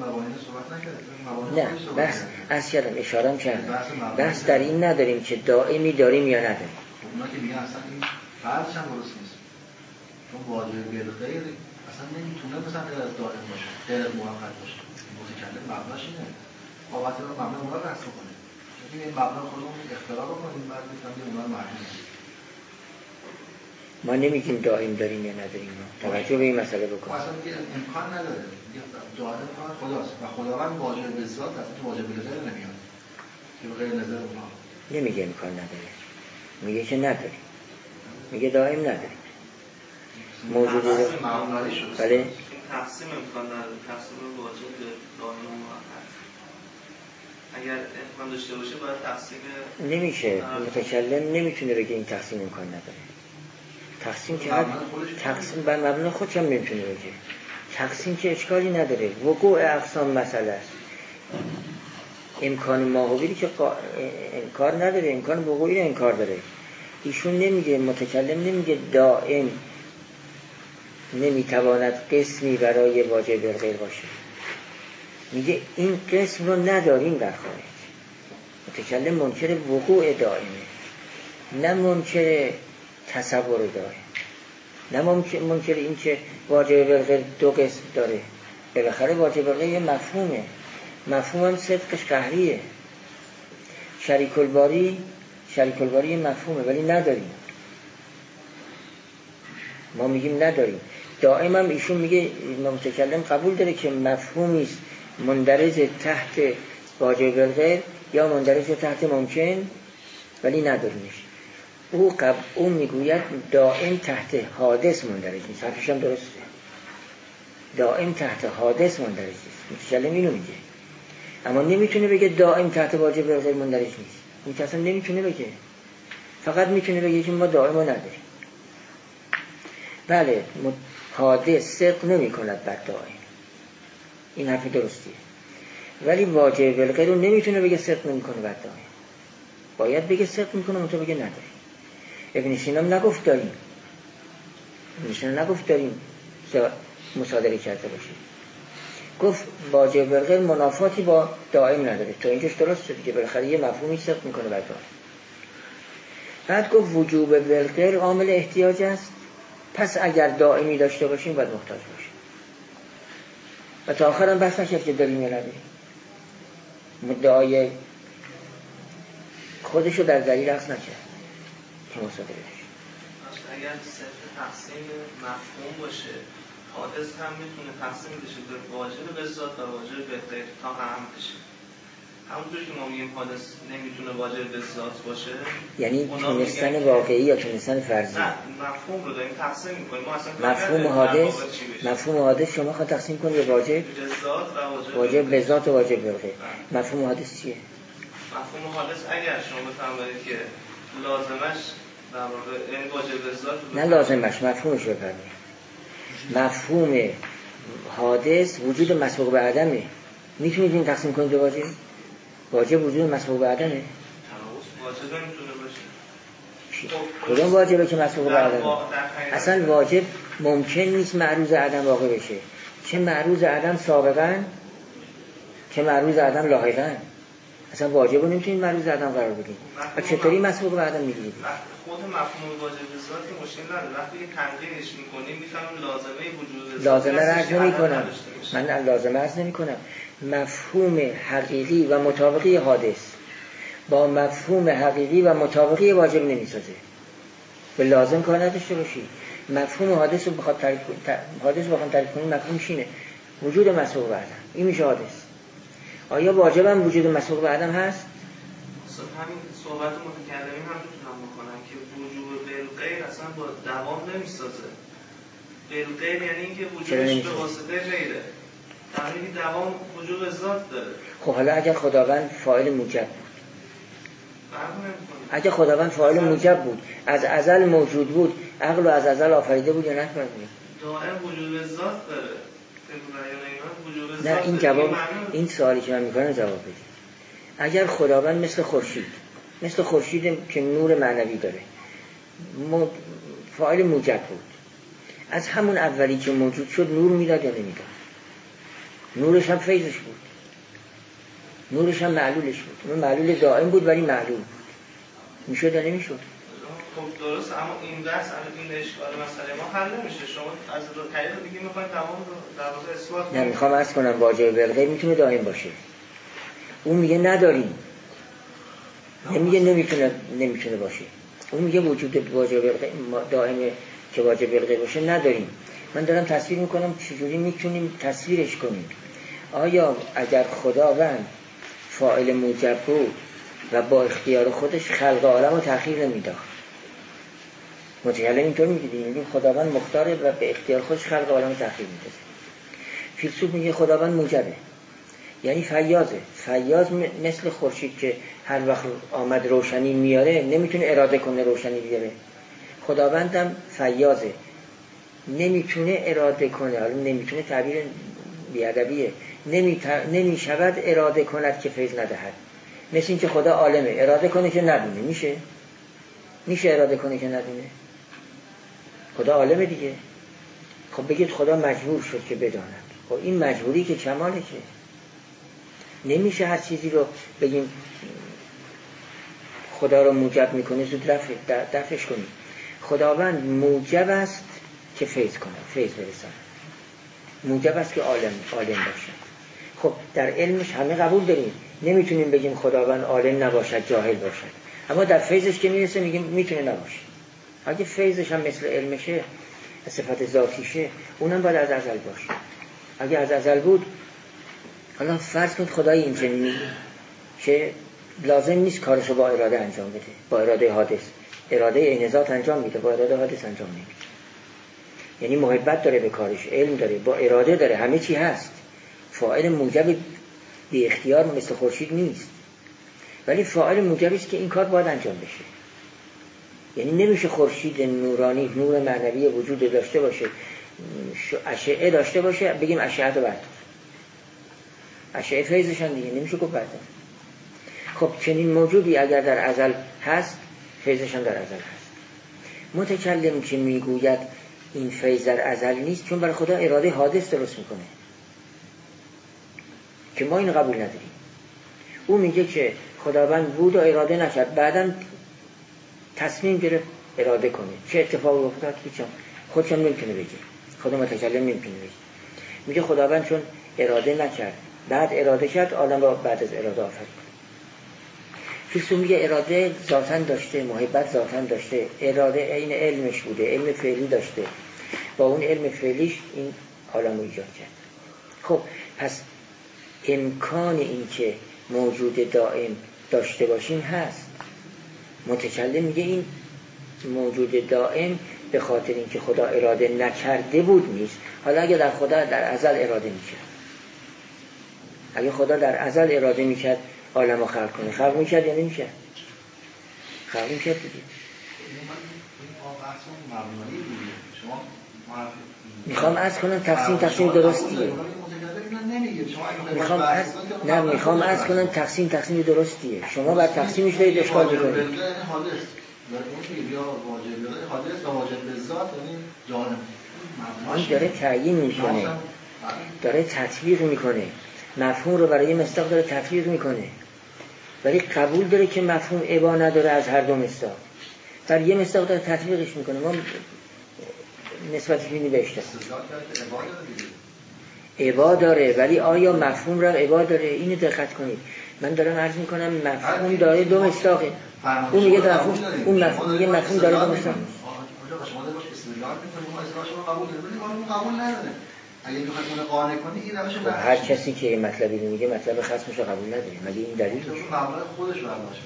نه بحث از کردم اشارم کردم بحث در این نداریم که دائمی داریم یا نداریم.
اونا که میگن اصلا این فرضش هم درست نیست، چون واجب بالغیر اصلا نمیتونه مثلا غیر از دائم باشه، غیر از موقت باشه. متکلم مبناش اینه، بابت رو مبنا اونا رو رسم کنه، چون این مبنا خودمون اختراع بکنیم بعد میتونیم اونا رو معلوم کنیم.
ما نمیگیم دائم داریم یا نداریم، توجه به این مسئله بکنیم.
اصلا امکان نداره، دائم کار خداست و خداوند واجب به ذات اصلا واجب به نظر نمیاد که غیر نظر اونها.
نمیگه امکان نداره، میگه که نداریم، میگه دائم نداریم. موجود رو بله
تقسیم امکان نداره، تقسیم واجب به دائم و موقت. اگر امکان داشته باشه باید تقسیم
نمیشه. متکلم نمیتونه بگه این تقسیم امکان نداره. تقسیم که تقسیم بر مبنای خودش هم نمیتونه بگه. تقسیم که اشکالی نداره، وقوع اقسام مسئله است. امکان ماهویی که انکار نداره، امکان وقوعی رو انکار داره. ایشون نمیگه، متکلم نمیگه دائم نمیتواند قسمی برای واجب الغیر باشه، میگه این قسم رو نداریم در خارج. متکلم منکر وقوع دائمه، نه منکر تصور دائم، نه منکر این که واجب الغیر دو قسم داره. بالاخره واجب الغیر یه مفهومه، مفهوم هم صدقش قهریه. شریک الباری شریک الباری مفهومه ولی نداریم، ما میگیم نداریم. دائم هم ایشون میگه، متکلم قبول داره که مفهومی است مندرج تحت واجب الغیر یا مندرج تحت ممکن ولی نداریمش. او قبل اون میگوید دائم تحت حادث مندرج نیست، حرفش هم درسته، دائم تحت حادث مندرج نیست. متکلم اینو میگه، اما نمیتونه بگه دائم تحت واجب الغیر مندرج نیست. این اصلا نمیتونه بگه، فقط میتونه بگه که ما دائم رو نداریم. بله حادث صدق نمی کند بر دائم، این حرف درستیه، ولی واجب الغیر رو نمیتونه بگه صدق نمی کنه بر دائم، باید بگه صدق میکنه منطقه بگه نداریم. ابن سینا نگفت داریم، ابن سینا نگفت داریم مصادره کرده باشه، گفت واجب الغیر منافاتی با دائم نداره. تا اینجاش درسته دیگه، بالاخره یه مفهومی صدق میکنه بر دائم. بعد گفت وجوب الغیر عامل احتیاج است، پس اگر دائمی داشته باشیم باید محتاج باشیم. و تا آخر هم بحث نکرد که داریم یا نداریم، مدعای خودشو در دلیل اصل نکرد که مصادره بشه.
اگر صرف تقسیم مفهوم باشه، حادث هم میتونه تقسیم بشه به واجب به ذات و واجب به غیر تا هم بشه. همونطور که ما میگیم حادث نمیتونه واجب به ذات باشه،
یعنی تونستن واقعی یا تونستن فرضی.
نه، مفهوم رو داریم تقسیم میکنیم. ما اصلا
مفهوم حادث مفهوم حادث شما خواهد تقسیم کنید به واجب واجب به ذات و واجب به غیر. مفهوم حادث چیه؟
مفهوم حادث اگر شما بفهمید که لازمش در واقع این واجب به ذات،
نه لازمش، مفهومش بفرمایید. مفهوم حادث وجود مسبوق به عدمه. میتونید این تقسیم کنید به واجب؟ واجب وجود مسبوق به عدمه.
واجب نمیتونه باشه.
کدوم واجبه که مسبوق به عدمه؟ اصلا واجب ممکن نیست معروض عدم واقع بشه. چه معروض عدم سابقاً چه معروض عدم لاحقاً. اصلا واجب رو نمیتونید معروض عدم قرار بدید. چطوری مسبوق به عدم میگیرید؟
خود مفهوم واجب ذاتی مشکل نداره. وقتی که تنقیحش می‌کنیم میفهمیم لازمه وجود ذاتی.
لازمه را عرض نمی‌کنم. من لازمه عرض نمی‌کنم. مفهوم حقیقی و مطابقی حادث با مفهوم حقیقی و مطابقی واجب نمی‌سازه. به لازم کار نداشته باشید. مفهوم حادث رو بخواد تعریف کنید، حادث رو بخواد تعریف کنید، مفهومش اینه. وجود مسبوق به عدم. این میشه حادث. آیا واجب هم وجود مسبوق به عدم هست؟
همین صحبت متکلمین هم میتونم بکنم که وجود بالغیر اصلا با دوام نمیسازه. بالغیر یعنی اینکه وجودش به واسطه غیره. در حالی که دوام وجود ذات داره.
خب حالا اگر خداوند فاعل موجب بود، اگر خداوند فاعل موجب بود، از ازل موجود بود، عقل رو از ازل آفریده بود یا نه؟
دائم وجود ذات داره.
نه این جواب این سوالی که من میکنم جواب بدید. اگر خداوند مثل خورشید مثل خورشید که نور معنوی داره فاعل موجب بود، از همون اولی که موجود شد نور میداد یا نمیداد؟ نورش هم فیضش بود، نورش هم معلولش بود. اون معلول دائم بود ولی معلول بود. میشد یا نمیشد؟
خب درست، اما این بحث این اشکال مسئله ما حل نمیشه. شما از طریق دیگه میخواید تمام در واقع اثبات کنید.
نمیخوام عرض کنم واجب بالغیب میتونه دائم باشه. اون میگه نداریم، نمیگه نمیتونه نمیتونه باشه. اون میگه وجود واجب بالغیب دائمه که واجب بالغیب باشه نداریم. من دارم تصویر میکنم چجوری میتونیم تصویرش کنیم. آیا اگر خداوند فاعل موجب بود و با اختیار خودش خلق عالم رو تأخیر نمیداخت؟ متکلم اینطور میگه، میگه خداوند مختاره و به اختیار خودش خلق عالم رو تأخیر میده. فیلسوف میگه خداوند موجبه، یعنی فیاضه. فیاض مثل خورشید که هر وقت آمد روشنی میاره نمیتونه اراده کنه روشنی بیاره. خداوندم فیاضه، نمیتونه اراده کنه. حالا نمیتونه تعبیر بیادبیه، نمیشود اراده کند که فیض ندهد. مثل این که خدا عالمه، اراده کنه که ندونه. میشه؟ میشه اراده کنه که ندونه؟ خدا عالمه دیگه. خب بگید خدا مجبور شد که بداند. خب این مجبوری که کماله که نمیشه هر چیزی رو بگیم خدا رو موجب میکنه زود رفع دفعش کنیم. خداوند موجب است که فیض کنه، فیض برسانه. موجب است که عالم عالم باشه. خب در علمش همه قبول داریم، نمیتونیم بگیم خداوند عالم نباشد جاهل باشد، اما در فیضش که میرسه میگیم میتونه نباشه. اگه فیضش هم مثل علمشه، صفت ذاتیشه، اونم باید از ازل باشه. اگه از ازل بود، حالا فرض کنید خدای اینجنی که لازم نیست کارشو با اراده انجام بده، با اراده حادث، اراده عین ذات انجام میده، با اراده حادث انجام نمیده. یعنی محبت داره به کارش، علم داره، با اراده داره، همه چی هست. فاعل موجب بی اختیار مثل خورشید نیست، ولی فاعل موجب است که این کار باید انجام بشه. یعنی نمیشه خورشید نورانی، نور معنوی وجود داشته باشه، اشعه داشته باشه بگیم اشعه رو بردار، اشعه فیضشان دیگه نمیشه گفت بردار. خب چنین موجودی اگر در ازل هست، فیضشان در ازل هست. متکلم که میگوید این فیض در ازل نیست، چون برای خدا اراده حادث درست میکنه که ما این قبول نداریم. او میگه که خداوند بود و اراده نکرد، بعداً تصمیم گرفت اراده کنه. چه اتفاقی افتاد؟ هیچم خودش هم نمیتونه بگه، خود متکلم نمیتونه بگه. میگه خداوند چون اراده نکرد، بعد اراده کرد، عالم را بعد از اراده آفرید. فیلسوف میگه اراده ذاتاً داشته، محبت ذاتاً داشته، اراده عین علمش بوده، علم فعلی داشته، با اون علم فعلیش این عالم رو ایجاد کرد. خب پس امکان این که موجود دائم داشته باشیم هست. متکلم میگه این موجود دائم به خاطر اینکه خدا اراده نکرده بود نیست. حالا اگه در خدا در ازل اراده میکرد، اگه خدا در ازل اراده میکرد عالم رو خلق کنه، خلق میکرد یا نمیکرد؟ خلق میکرد دیگه.
این بحث مبنایی بوده. شما
میخوام عرض کنم تقسیم تقسیم درستیه. میخوام از نه میخوام عرض کنم تقسیم تقسیم درستیه. شما بر تقسیمش دارید اشکال میکنید. آن داره تعیین میکنه، داره تطبیق میکنه، مفهوم رو برای مصداق داره تطبیق میکنه، ولی قبول داره که مفهوم ابا نداره از هر دو مصداق. در یه مصداق داره تطبیقش میکنه. ما نسبت بینی بهش ابا داره، ولی آیا مفهوم را ابا داره؟ اینو دقت کنید. من دارم عرض میکنم مفهوم داره دو مصداقه. اون میگه مفهوم اون مفهوم میگه مفهوم داره دو مصداق. و هر کسی که این مطلبی رو میگه مطلب خصمش رو قبول نداره. مگه این دلیل خودش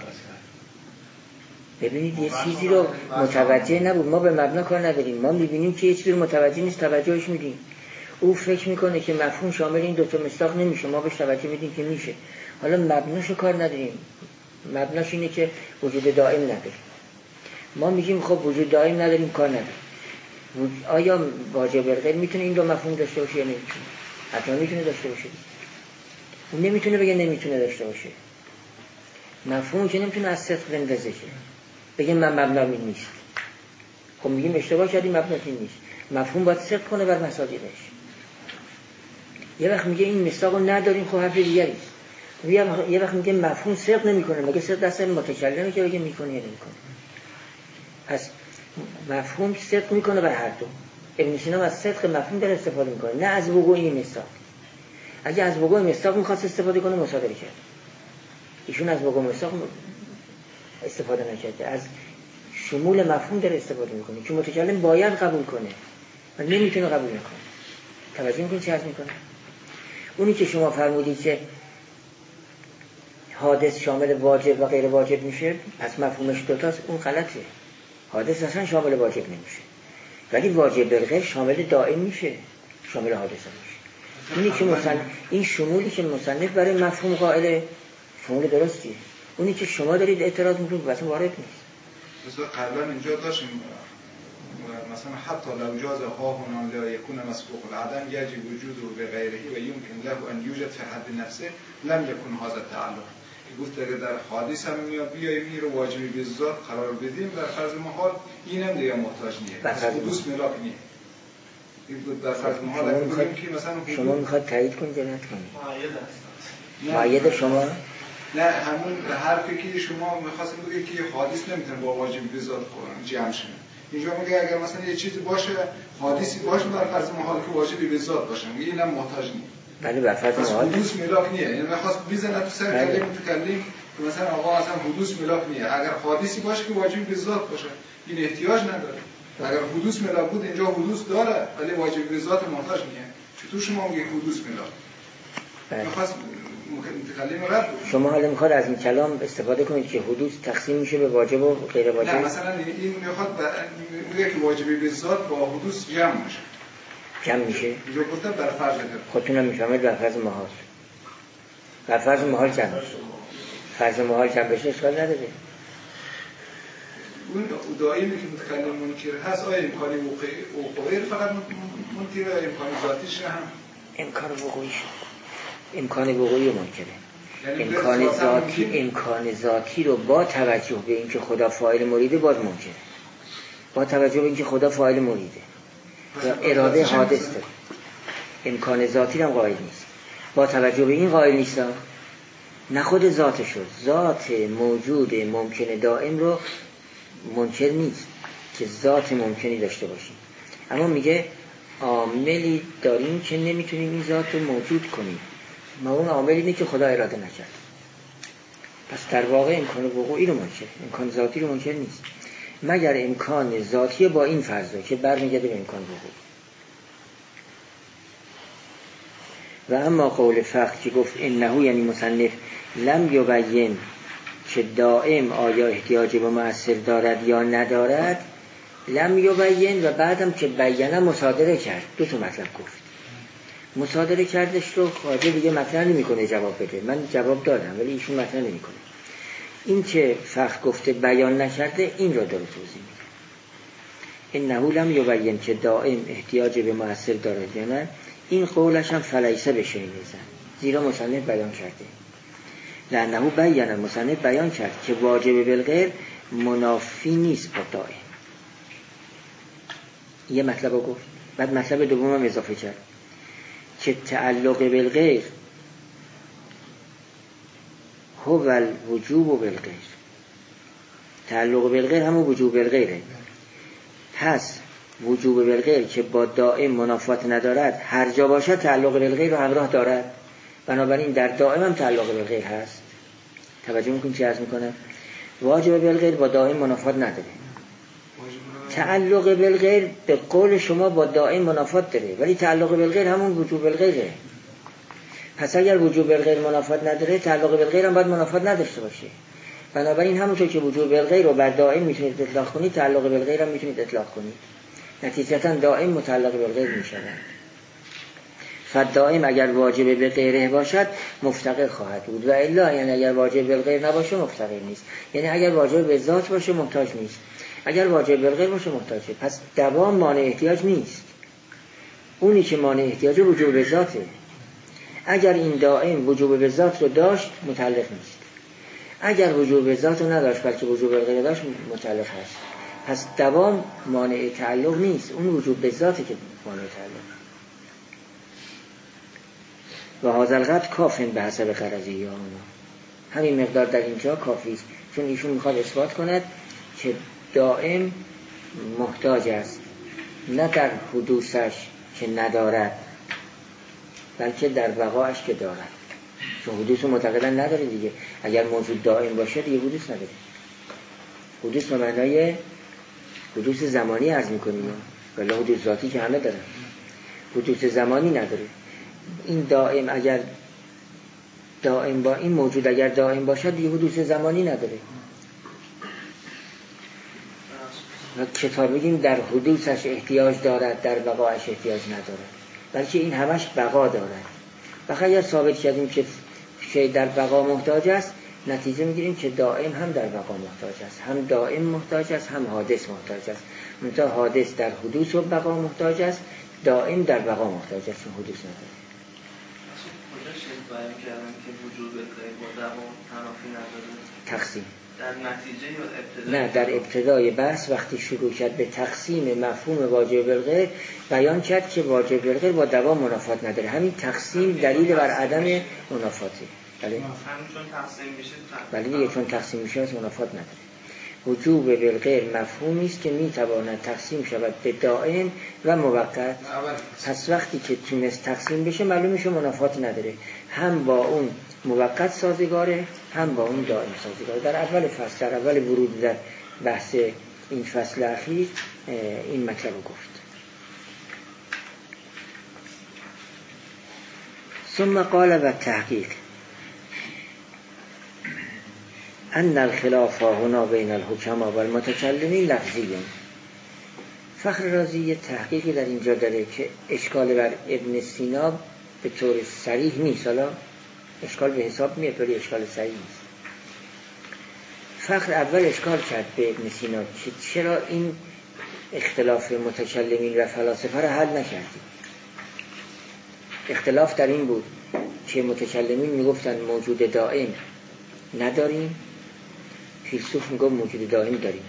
ببینید یه چیزی رو متوجه نبود. ما به مبنا کار نداریم. ما میبینیم که یه چیزی رو متوجه نیست، توجهش میدیم. او فکر میکنه که مفهوم شامل این دو تا مصداق نمیشه، ما بهش توجه میدیم که میشه. حالا مبناشو کار نداریم. مبناش اینه که وجود دائم نداره. ما میگیم خب وجود دائم نداریم، کار نداریم. آیا واجب الغیر میتونه این دو مفهوم داشته باشه یا نمیتونه؟ حتما میتونه داشته باشه. اون نمیتونه بگه نمیتونه داشته باشه. مفهوم که نمیتونه از صدق بندازه که بگه من مبنا این نیست. خب میگیم اشتباه کردیم، مبنا این نیست. مفهوم باید صدق کنه بر مصادیقش. یه وقت میگه این مصداق رو نداریم، خب حرف دیگری است. یه وقت میگه مفهوم صدق نمیکنه، مگه صدق دست متکلمه که بگه میکنه یا نمیکنه. پس مفهوم صدق میکنه بر هر دو. ابن سینا از صدق مفهوم در استفاده میکنه، نه از وقوع این مصداق. اگه از وقوع مصداق میخواست استفاده کنه مصادره کرد. ایشون از وقوع مصداق استفاده نکرده، از شمول مفهوم در استفاده میکنه که متکلم باید قبول کنه و نمیتونه قبول نکنه. توجه میکنید چه عرض میکنه؟ اونی که شما فرمودید که حادث شامل واجب و غیر واجب میشه، پس مفهومش دوتاست، اون غلطه. حادث اصلا شامل واجب نمیشه، ولی واجب الغیر شامل دائم میشه، شامل حادث میشه. اینی که مصنف، این شمولی که مصنف برای مفهوم قائل، شمول درستیه. اونی که شما دارید اعتراض میکنید واسه وارد نیست.
مثلا قبلا اینجا داشتیم مثلا حتی لو جاز ها هنا لا يكون مسبوق العدم يجب وجوده بغيره و يمكن له ان يوجد في حد نفسه لم يكن هذا التعلق. گفت اگه در حادث هم میاد بیایم این رو واجبی به ذات قرار بدیم، در فرض محال اینم دیگه محتاج نیه، دوست ملاک نیه. این در فرض محال اگه بگیم که مثلا
شما میخواد تایید کنید یا نکنید؟ معید شما؟
نه همون حرفی که شما میخواستیم بگید که حادث نمیتونه با واجبی به ذات جمع شه. اینجا میگه اگر مثلا یه چیزی باشه، حادثی باشه، بر فرض محال که واجبی به ذات باشه، میگه اینم محتاج نیه.
بله بر فرض محال
حدوث ملاک نیه. یعنی میخواست بزنه تو سر کلمه متکلم که مثلا آقا مثلا حدوث ملاک نیه. اگر حادثی باشه که واجبی به ذات باشه، این احتیاج نداره. اگر حدوث ملاک بود اینجا حدوث داره ولی واجبی به ذات محتاج نیه. چطور شما میگید حدوث ملاک؟ میخواست متکلم رد بود.
شما حالا میخواد از این کلام استفاده کنید که حدوث تقسیم میشه به واجب و غیر واجب؟
نه مثلا این میخواد میگه که واجبی به ذات با حدوث جمع میشه.
جمع میشه؟
اینجا گفتم در فرض
خودتونم میفهمید در فرض محال. در فرض محال جمع میشه. فرض محال جمع بشه اشکال نداره.
اون دائمی که متکلم منکر هست، آیا امکانی وقوعی فقط منکر یا امکانی ذاتیش هم؟
امکان وقوعیش. امکان وقوعی رو منکره. یعنی امکان ذاتی ممکن... امکان ذاتی رو با توجه به اینکه خدا فاعل مریده باز منکره. با توجه به اینکه خدا فاعل مریده یا اراده حادث داره، امکان ذاتی هم قائل نیست. با توجه به این قائل نیست، نه خود ذاتش رو، ذات موجود ممکن دائم رو منکر نیست که ذات ممکنی داشته باشیم، اما میگه عاملی داریم که نمیتونیم این ذات رو موجود کنیم. ما اون عامل اینه که خدا اراده نکرد. پس در واقع امکان وقوعی رو منکر، امکان ذاتی رو منکر نیست، مگر امکان ذاتی با این فرضه که برمیگرده به امکان وقوع. و اما قول فقه که گفت انه یعنی مصنف لم یبین که دائم آیا احتیاج به مؤثر دارد یا ندارد، لم یبین و بعدم که بیانه مصادره کرد. دو تا مطلب گفت. مصادره کردش رو خواجه دیگه مطرح نمی‌کنه جواب بده. من جواب دادم ولی ایشون مطرح نمی‌کنه. این که فقه گفته بیان نکرده این رو داره توضیح میده. انه لم یبین که دائم احتیاج به مؤثر دارد یا نه، این قولش هم فلیسه به شیء زن، زیرا مصنف بیان کرده. لانه بیان، مصنف بیان کرد که واجب بالغیر منافی نیست با دائم. یه مطلب رو گفت، بعد مطلب دوم هم اضافه کرد که تعلق بالغیر هو الوجوب بالغیر، تعلق بالغیر همون وجوب بالغیره. پس وجوب بالغیر که با دائم منافات ندارد، هر جا باشد تعلق بالغیر رو همراه دارد، بنابراین در دائم هم تعلق بالغیر هست. توجه میکنید چی عرض میکنه؟ واجب بالغیر با دائم منافات نداره، تعلق بالغیر به قول شما با دائم منافات داره، ولی تعلق بالغیر همون وجوب بالغیره. پس اگر وجوب بالغیر منافات نداره، تعلق بالغیر هم باید منافات نداشته باشه. بنابراین همونطور که وجوب بالغیر رو بر دائم میتونید اطلاق کنید، تعلق بالغیر هم میتونید اطلاق کنید. نتیجتا دائم متعلق بالغیر میشود. فدائم اگر واجب به غیره باشد مفتقر خواهد بود، و الا یعنی اگر واجب به غیر نباشه مفتقر نیست. یعنی اگر واجب به ذات باشه محتاج نیست، اگر واجب به غیر باشه محتاجه. پس دوام مانع احتیاج نیست، اونی که مانع احتیاج وجوب به ذاته. اگر این دائم وجوب به ذات رو داشت متعلق نیست، اگر وجوب به ذات رو نداشت بلکه وجوب به غیر داشت متعلق هست. پس دوام مانع تعلق نیست، اون وجوب به ذاته که مانع تعلق. و هذا القدر کافن به حسب غرضی یا اونا، همین مقدار در اینجا کافی است، چون ایشون میخواد اثبات کند که دائم محتاج است، نه در حدوثش که ندارد بلکه در بقایش که دارد. چون حدوث معتقدا نداره دیگه، اگر موجود دائم باشه دیگه حدوث نداره. حدوث به معنای حدوث زمانی عرض میکنیم، ولی حدوث ذاتی که همه دارن، حدوث زمانی نداره. این دائم اگر دائم با این موجود اگر دائم باشد دیگه حدوث زمانی نداره. و کتاب بگیم در حدوثش احتیاج دارد، در بقایش احتیاج ندارد، بلکه این همش بقا دارد. و اگر ثابت کردیم که شی در بقا محتاج است، نتیجه میگیریم که دائم هم در بقا محتاج است، هم دائم محتاج است هم حادث محتاج است. منتها حادث در حدوث و بقا محتاج است، دائم در بقا محتاج است، چون حدوث نداره.
کجا شد بیان کردن که وجود غیر با دوام تنافی نداره؟
تقسیم
در نتیجه یا ابتدا؟
نه، در ابتدای بحث وقتی شروع کرد به تقسیم مفهوم واجب بالغیر، بیان کرد که واجب بالغیر با دوام منافات نداره. همین تقسیم دلیل بر عدم منافاته. بله
همین چون تقسیم میشه
بله دیگه، چون تقسیم میشه از منافات نداره. وجوب بالغیر مفهومی است که میتواند تقسیم شود به دائم و موقت. پس وقتی که تونست تقسیم بشه معلوم میشه منافات نداره، هم با اون موقت سازگاره هم با اون دائم سازگاره. در اول فصل، در اول ورود در بحث این فصل اخیر این مطلب رو گفت. ثم قال و تحقیق ان الخلاف هنا بین الحکما و المتکلمین لفظی. فخر رازی یه تحقیقی در اینجا داره که اشکال بر ابن سینا به طور صریح نیست، حالا اشکال به حساب میاد ولی اشکال صریح نیست. فخر اول اشکال کرد به ابن سینا که چرا این اختلاف متکلمین و فلاسفه را حل نکردی. اختلاف در این بود که متکلمین میگفتن موجود دائم نداریم، فیلسوف میگفت موجود دائم داریم.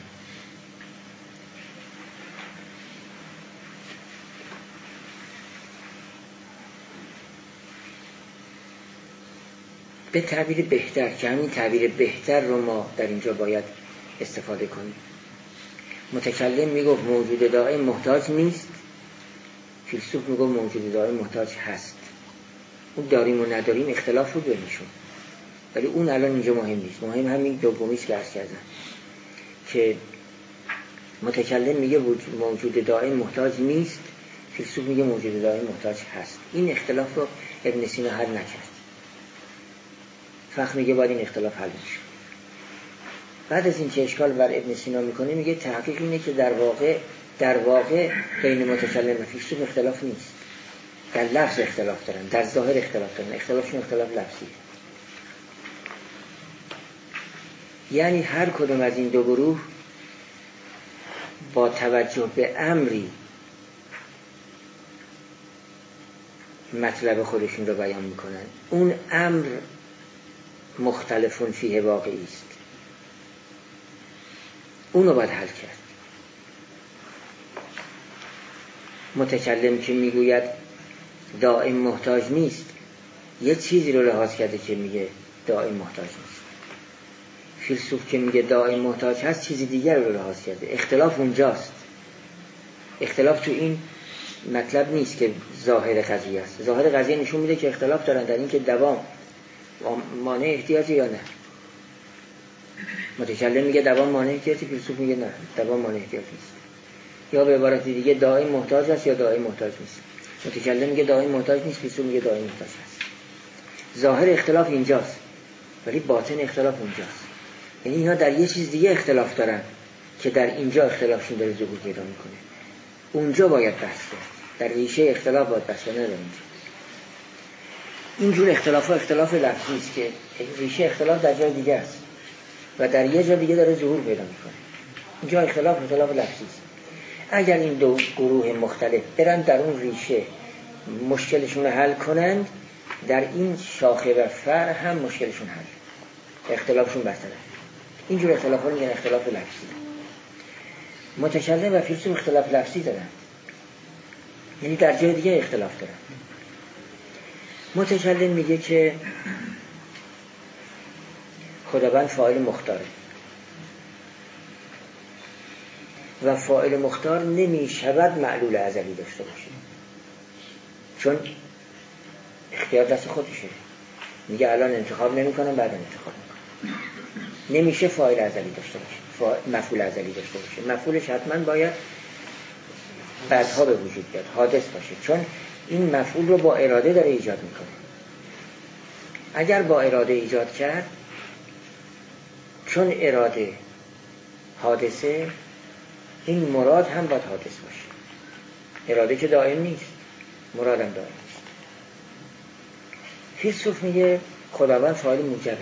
به تعبیر بهتر، که همین تعبیر بهتر رو ما در اینجا باید استفاده کنیم. متکلم میگفت موجود دائم محتاج نیست، فیلسوف میگفت موجود دائم محتاج هست. اون داریم و نداریم اختلاف رو بینشون، ولی اون الان اینجا مهم نیست. مهم همین دومیش که عرض کردم که متکلم میگه موجود دائم محتاج نیست، فیلسوف میگه موجود دائم محتاج هست. این اختلاف رو ابن سینا حل نکرد. فخر میگه باید این اختلاف حل بشه. بعد از این که اشکال بر ابن سینا میکنه میگه تحقیق اینه که در واقع در واقع بین متکلم و فیلسوف اختلاف نیست، در لفظ اختلاف دارن، در ظاهر اختلاف دارن، اختلافشون اختلاف لفظی. یعنی هر کدوم از این دو گروه با توجه به امری مطلب خودشون رو بیان میکنن. اون امر مختلفون فیه واقعی است، اونو باید حل کرد. متکلم که میگوید دائم محتاج نیست، یه چیزی رو لحاظ کرده که میگه دائم محتاج نیست. فیلسوف که میگه دائم محتاج هست چیزی دیگر رو لحاظ کرده. اختلاف اونجاست. اختلاف تو این مطلب نیست که ظاهر قضیه است. ظاهر قضیه نشون میده که اختلاف دارن در این که دوام مانع احتیاجی یا نه. متکلم میگه دوام مانع احتیاجی، فیلسوف میگه نه، دوام مانع احتیاج نیست. یا به عبارت دیگه دائم محتاج است یا دائم محتاج نیست. متکلم میگه دائم محتاج نیست، فیلسوف میگه دائم محتاج است. ظاهر اختلاف اینجاست ولی باطن اختلاف اونجاست. یعنی اینا در یه چیز دیگه اختلاف دارن که در اینجا اختلافشون داره ظهور پیدا میکنه. اونجا باید بحث کرد، در ریشه اختلاف باید بحث کرد، نه اینجا. اینجور اختلاف ها اختلاف لفظی است که ریشه اختلاف در جای دیگه است و در یه جا دیگه داره ظهور پیدا میکنه. اینجا اختلاف اختلاف لفظی است. اگر این دو گروه مختلف برن در اون ریشه مشکلشون رو حل کنند، در این شاخه و فرع هم مشکلشون حل، اختلافشون برطرف. اینجور اختلاف ها میگن اختلاف لفظی. متکلم و فیلسوف اختلاف لفظی دارن، یعنی در جای دیگه اختلاف دارن. متکلم میگه که خداوند فاعل مختاره و فاعل مختار نمی شود معلول ازلی داشته باشه، چون اختیار دست خودشه. میگه الان انتخاب نمی کنم، بعد انتخاب میکنم. نمیشه فاعل ازلی داشته باشه، مفعول ازلی داشته باشه. مفعولش حتما باید بعدها به وجود بیاد، حادث باشه، چون این مفعول رو با اراده داره ایجاد میکنه. اگر با اراده ایجاد کرد، چون اراده حادثه، این مراد هم باید حادث باشه. اراده که دائم نیست، مرادم دائم نیست. فیلسوف میگه خداوند فاعل موجبه،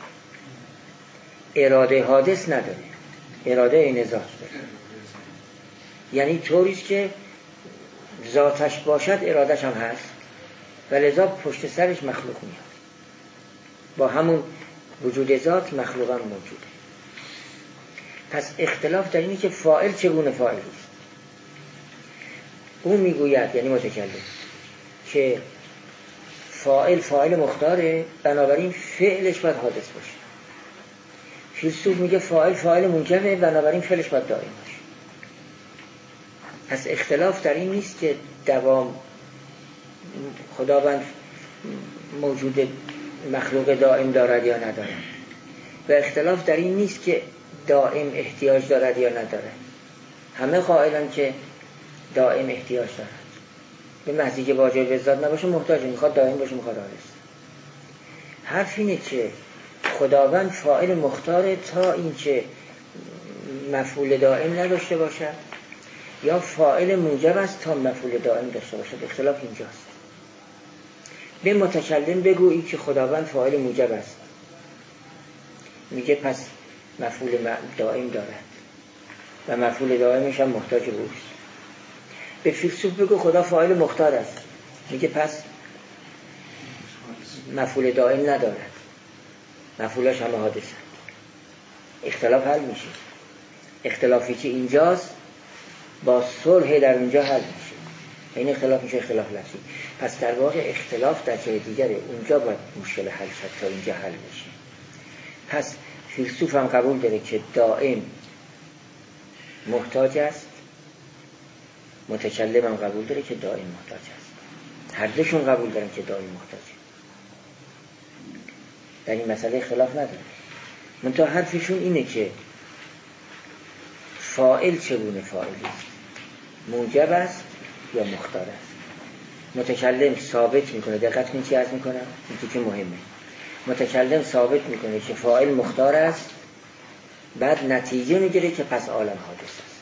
اراده حادث نداره، اراده این ذات داره. یعنی طوریست که ذاتش باشد ارادش هم هست و لذا پشت سرش مخلوق میاد. با همون وجود ذات مخلوق هم موجوده. پس اختلاف در اینه که فاعل چگونه فاعلی است. او میگوید، یعنی متکلم، که فاعل فاعل مختاره، بنابراین فعلش باید حادث باشه. فیلسوف میگه فاعل فاعل موجبه، بنابراین فعلش باید دائم باشه. پس اختلاف در این نیست که دوام خداوند موجود مخلوق دائم دارد یا ندارد، و اختلاف در این نیست که دائم احتیاج دارد یا ندارد. همه قائلن که دائم احتیاج دارد، به محضی که واجب به ذات نباشه محتاجه، میخواد دائم باشه، میخواد حادث. حرف اینه که خداوند فاعل مختاره تا اینکه مفعول دائم نداشته باشد، یا فاعل موجب است تا مفعول دائم داشته باشد. اختلاف اینجاست. به متکلم بگویی که خداوند فاعل موجب است، میگه پس مفعول دائم دارد و مفعول دائمش هم محتاج به اوست. به فیلسوف بگو خدا فاعل مختار است، میگه پس مفعول دائم ندارد، مفعولش همه حادث است. اختلاف حل میشه. اختلافی که اینجاست با صلح در اونجا حل میشه. این اختلاف میشه اختلاف لفظی. پس در واقع اختلاف در جای دیگره، اونجا باید مشکل حل شد تا اینجا حل میشه. پس فیلسوف هم قبول داره که دائم محتاج است، متکلم هم قبول داره که دائم محتاج است. هر دوشون قبول دارن که دائم محتاجه. در این مسئله اختلاف نداره. منتها حرفشون اینه که فاعل چگونه فاعلی است، موجب است یا مختار است. متکلم ثابت میکنه، دقت کنید چی عرض میکنم، این که مهمه. متکلم ثابت میکنه که فاعل مختار است، بعد نتیجه میگیره که پس عالم حادث است.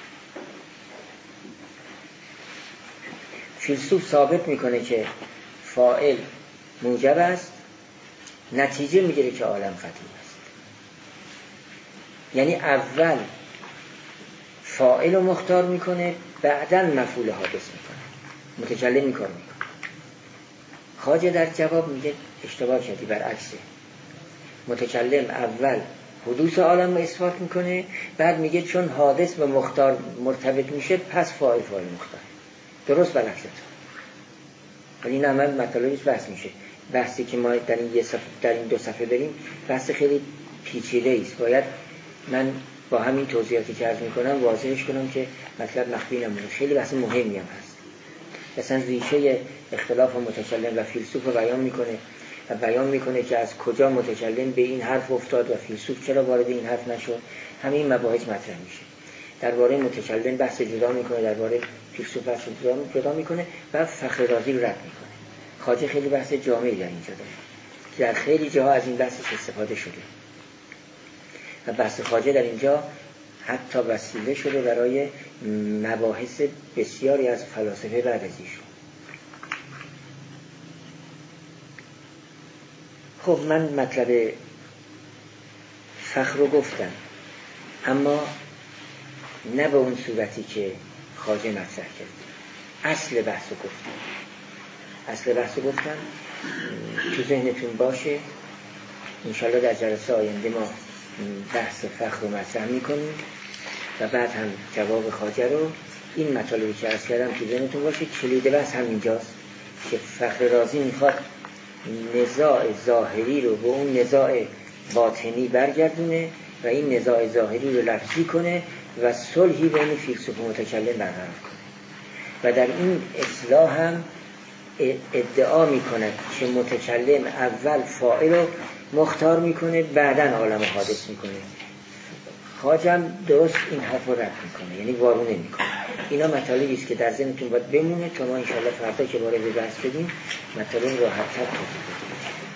فیلسوف ثابت میکنه که فاعل موجب است، نتیجه میگیره که عالم قطعی است. یعنی اول فاعل رو مختار میکنه، بعداً مفعول حادث میکنه، متکلم این کار میکنه. خواجه در جواب میگه اشتباه کردی، برعکسه. متکلم اول حدوث عالم رو اثبات میکنه، بعد میگه چون حادث به مختار مرتبط میشه پس فاعل فاعل مختار. درست برعکسه. ولی این عمل مطالبش بحث میشه. بحثی که ما در این, یه صفحه در این دو صفحه بریم بحث خیلی پیچیده است. باید من با همین توضیحاتی که عرض میکنم واضحش کنم که مطلب مخفی نمونه. خیلی بحث مهمی هم هست. مثلا ریشه اختلاف متکلم و فیلسوف رو بیان میکنه و بیان میکنه که از کجا متکلم به این حرف افتاد و فیلسوف چرا وارد این حرف نشد. همین مباحث مطرح میشه. درباره متکلم بحث جدا میکنه، درباره فیلسوف بحث جدا میکنه و فخر رازی رو رد میکنه. خواجه خیلی بحث جامعی در اینجا داره که در خیلی جاها از این بحثش استفاده شده و بحث خواجه در اینجا حتی وسیله شده برای مباحث بسیاری از فلاسفه بعد از ایشون. خب من مطلب فخر رو گفتم، اما نه به اون صورتی که خواجه مطرح کرد. اصل بحث رو گفتم اصل بحث رو گفتم تو ذهنتون باشه. انشالله در جلسه آینده ما بحث فخر رو مطرح میکنیم و بعد هم جواب خواجه رو. این مطالبی که عرض کردم تو ذهنتون باشه. کلید بحث هم اینجاست که فخر رازی میخواد نزاع ظاهری رو به اون نزاع باطنی برگردونه و این نزاع ظاهری رو لفظی کنه و صلحی بین فیلسوف و متکلم برقرار کنه و در این اصلاح هم ادعا میکنه که متکلم اول فاعل رو مختار میکنه بعداً عالم حادث میکنه. خواجه هم درست این حرف رو رد میکنه، یعنی وارونه میکنه. اینا مطالبی است که در ذهنتون باید بمونه تا ما انشاءالله فردا که وارد بحث شدیم مطالب راحت‌تر توضیح بدیم.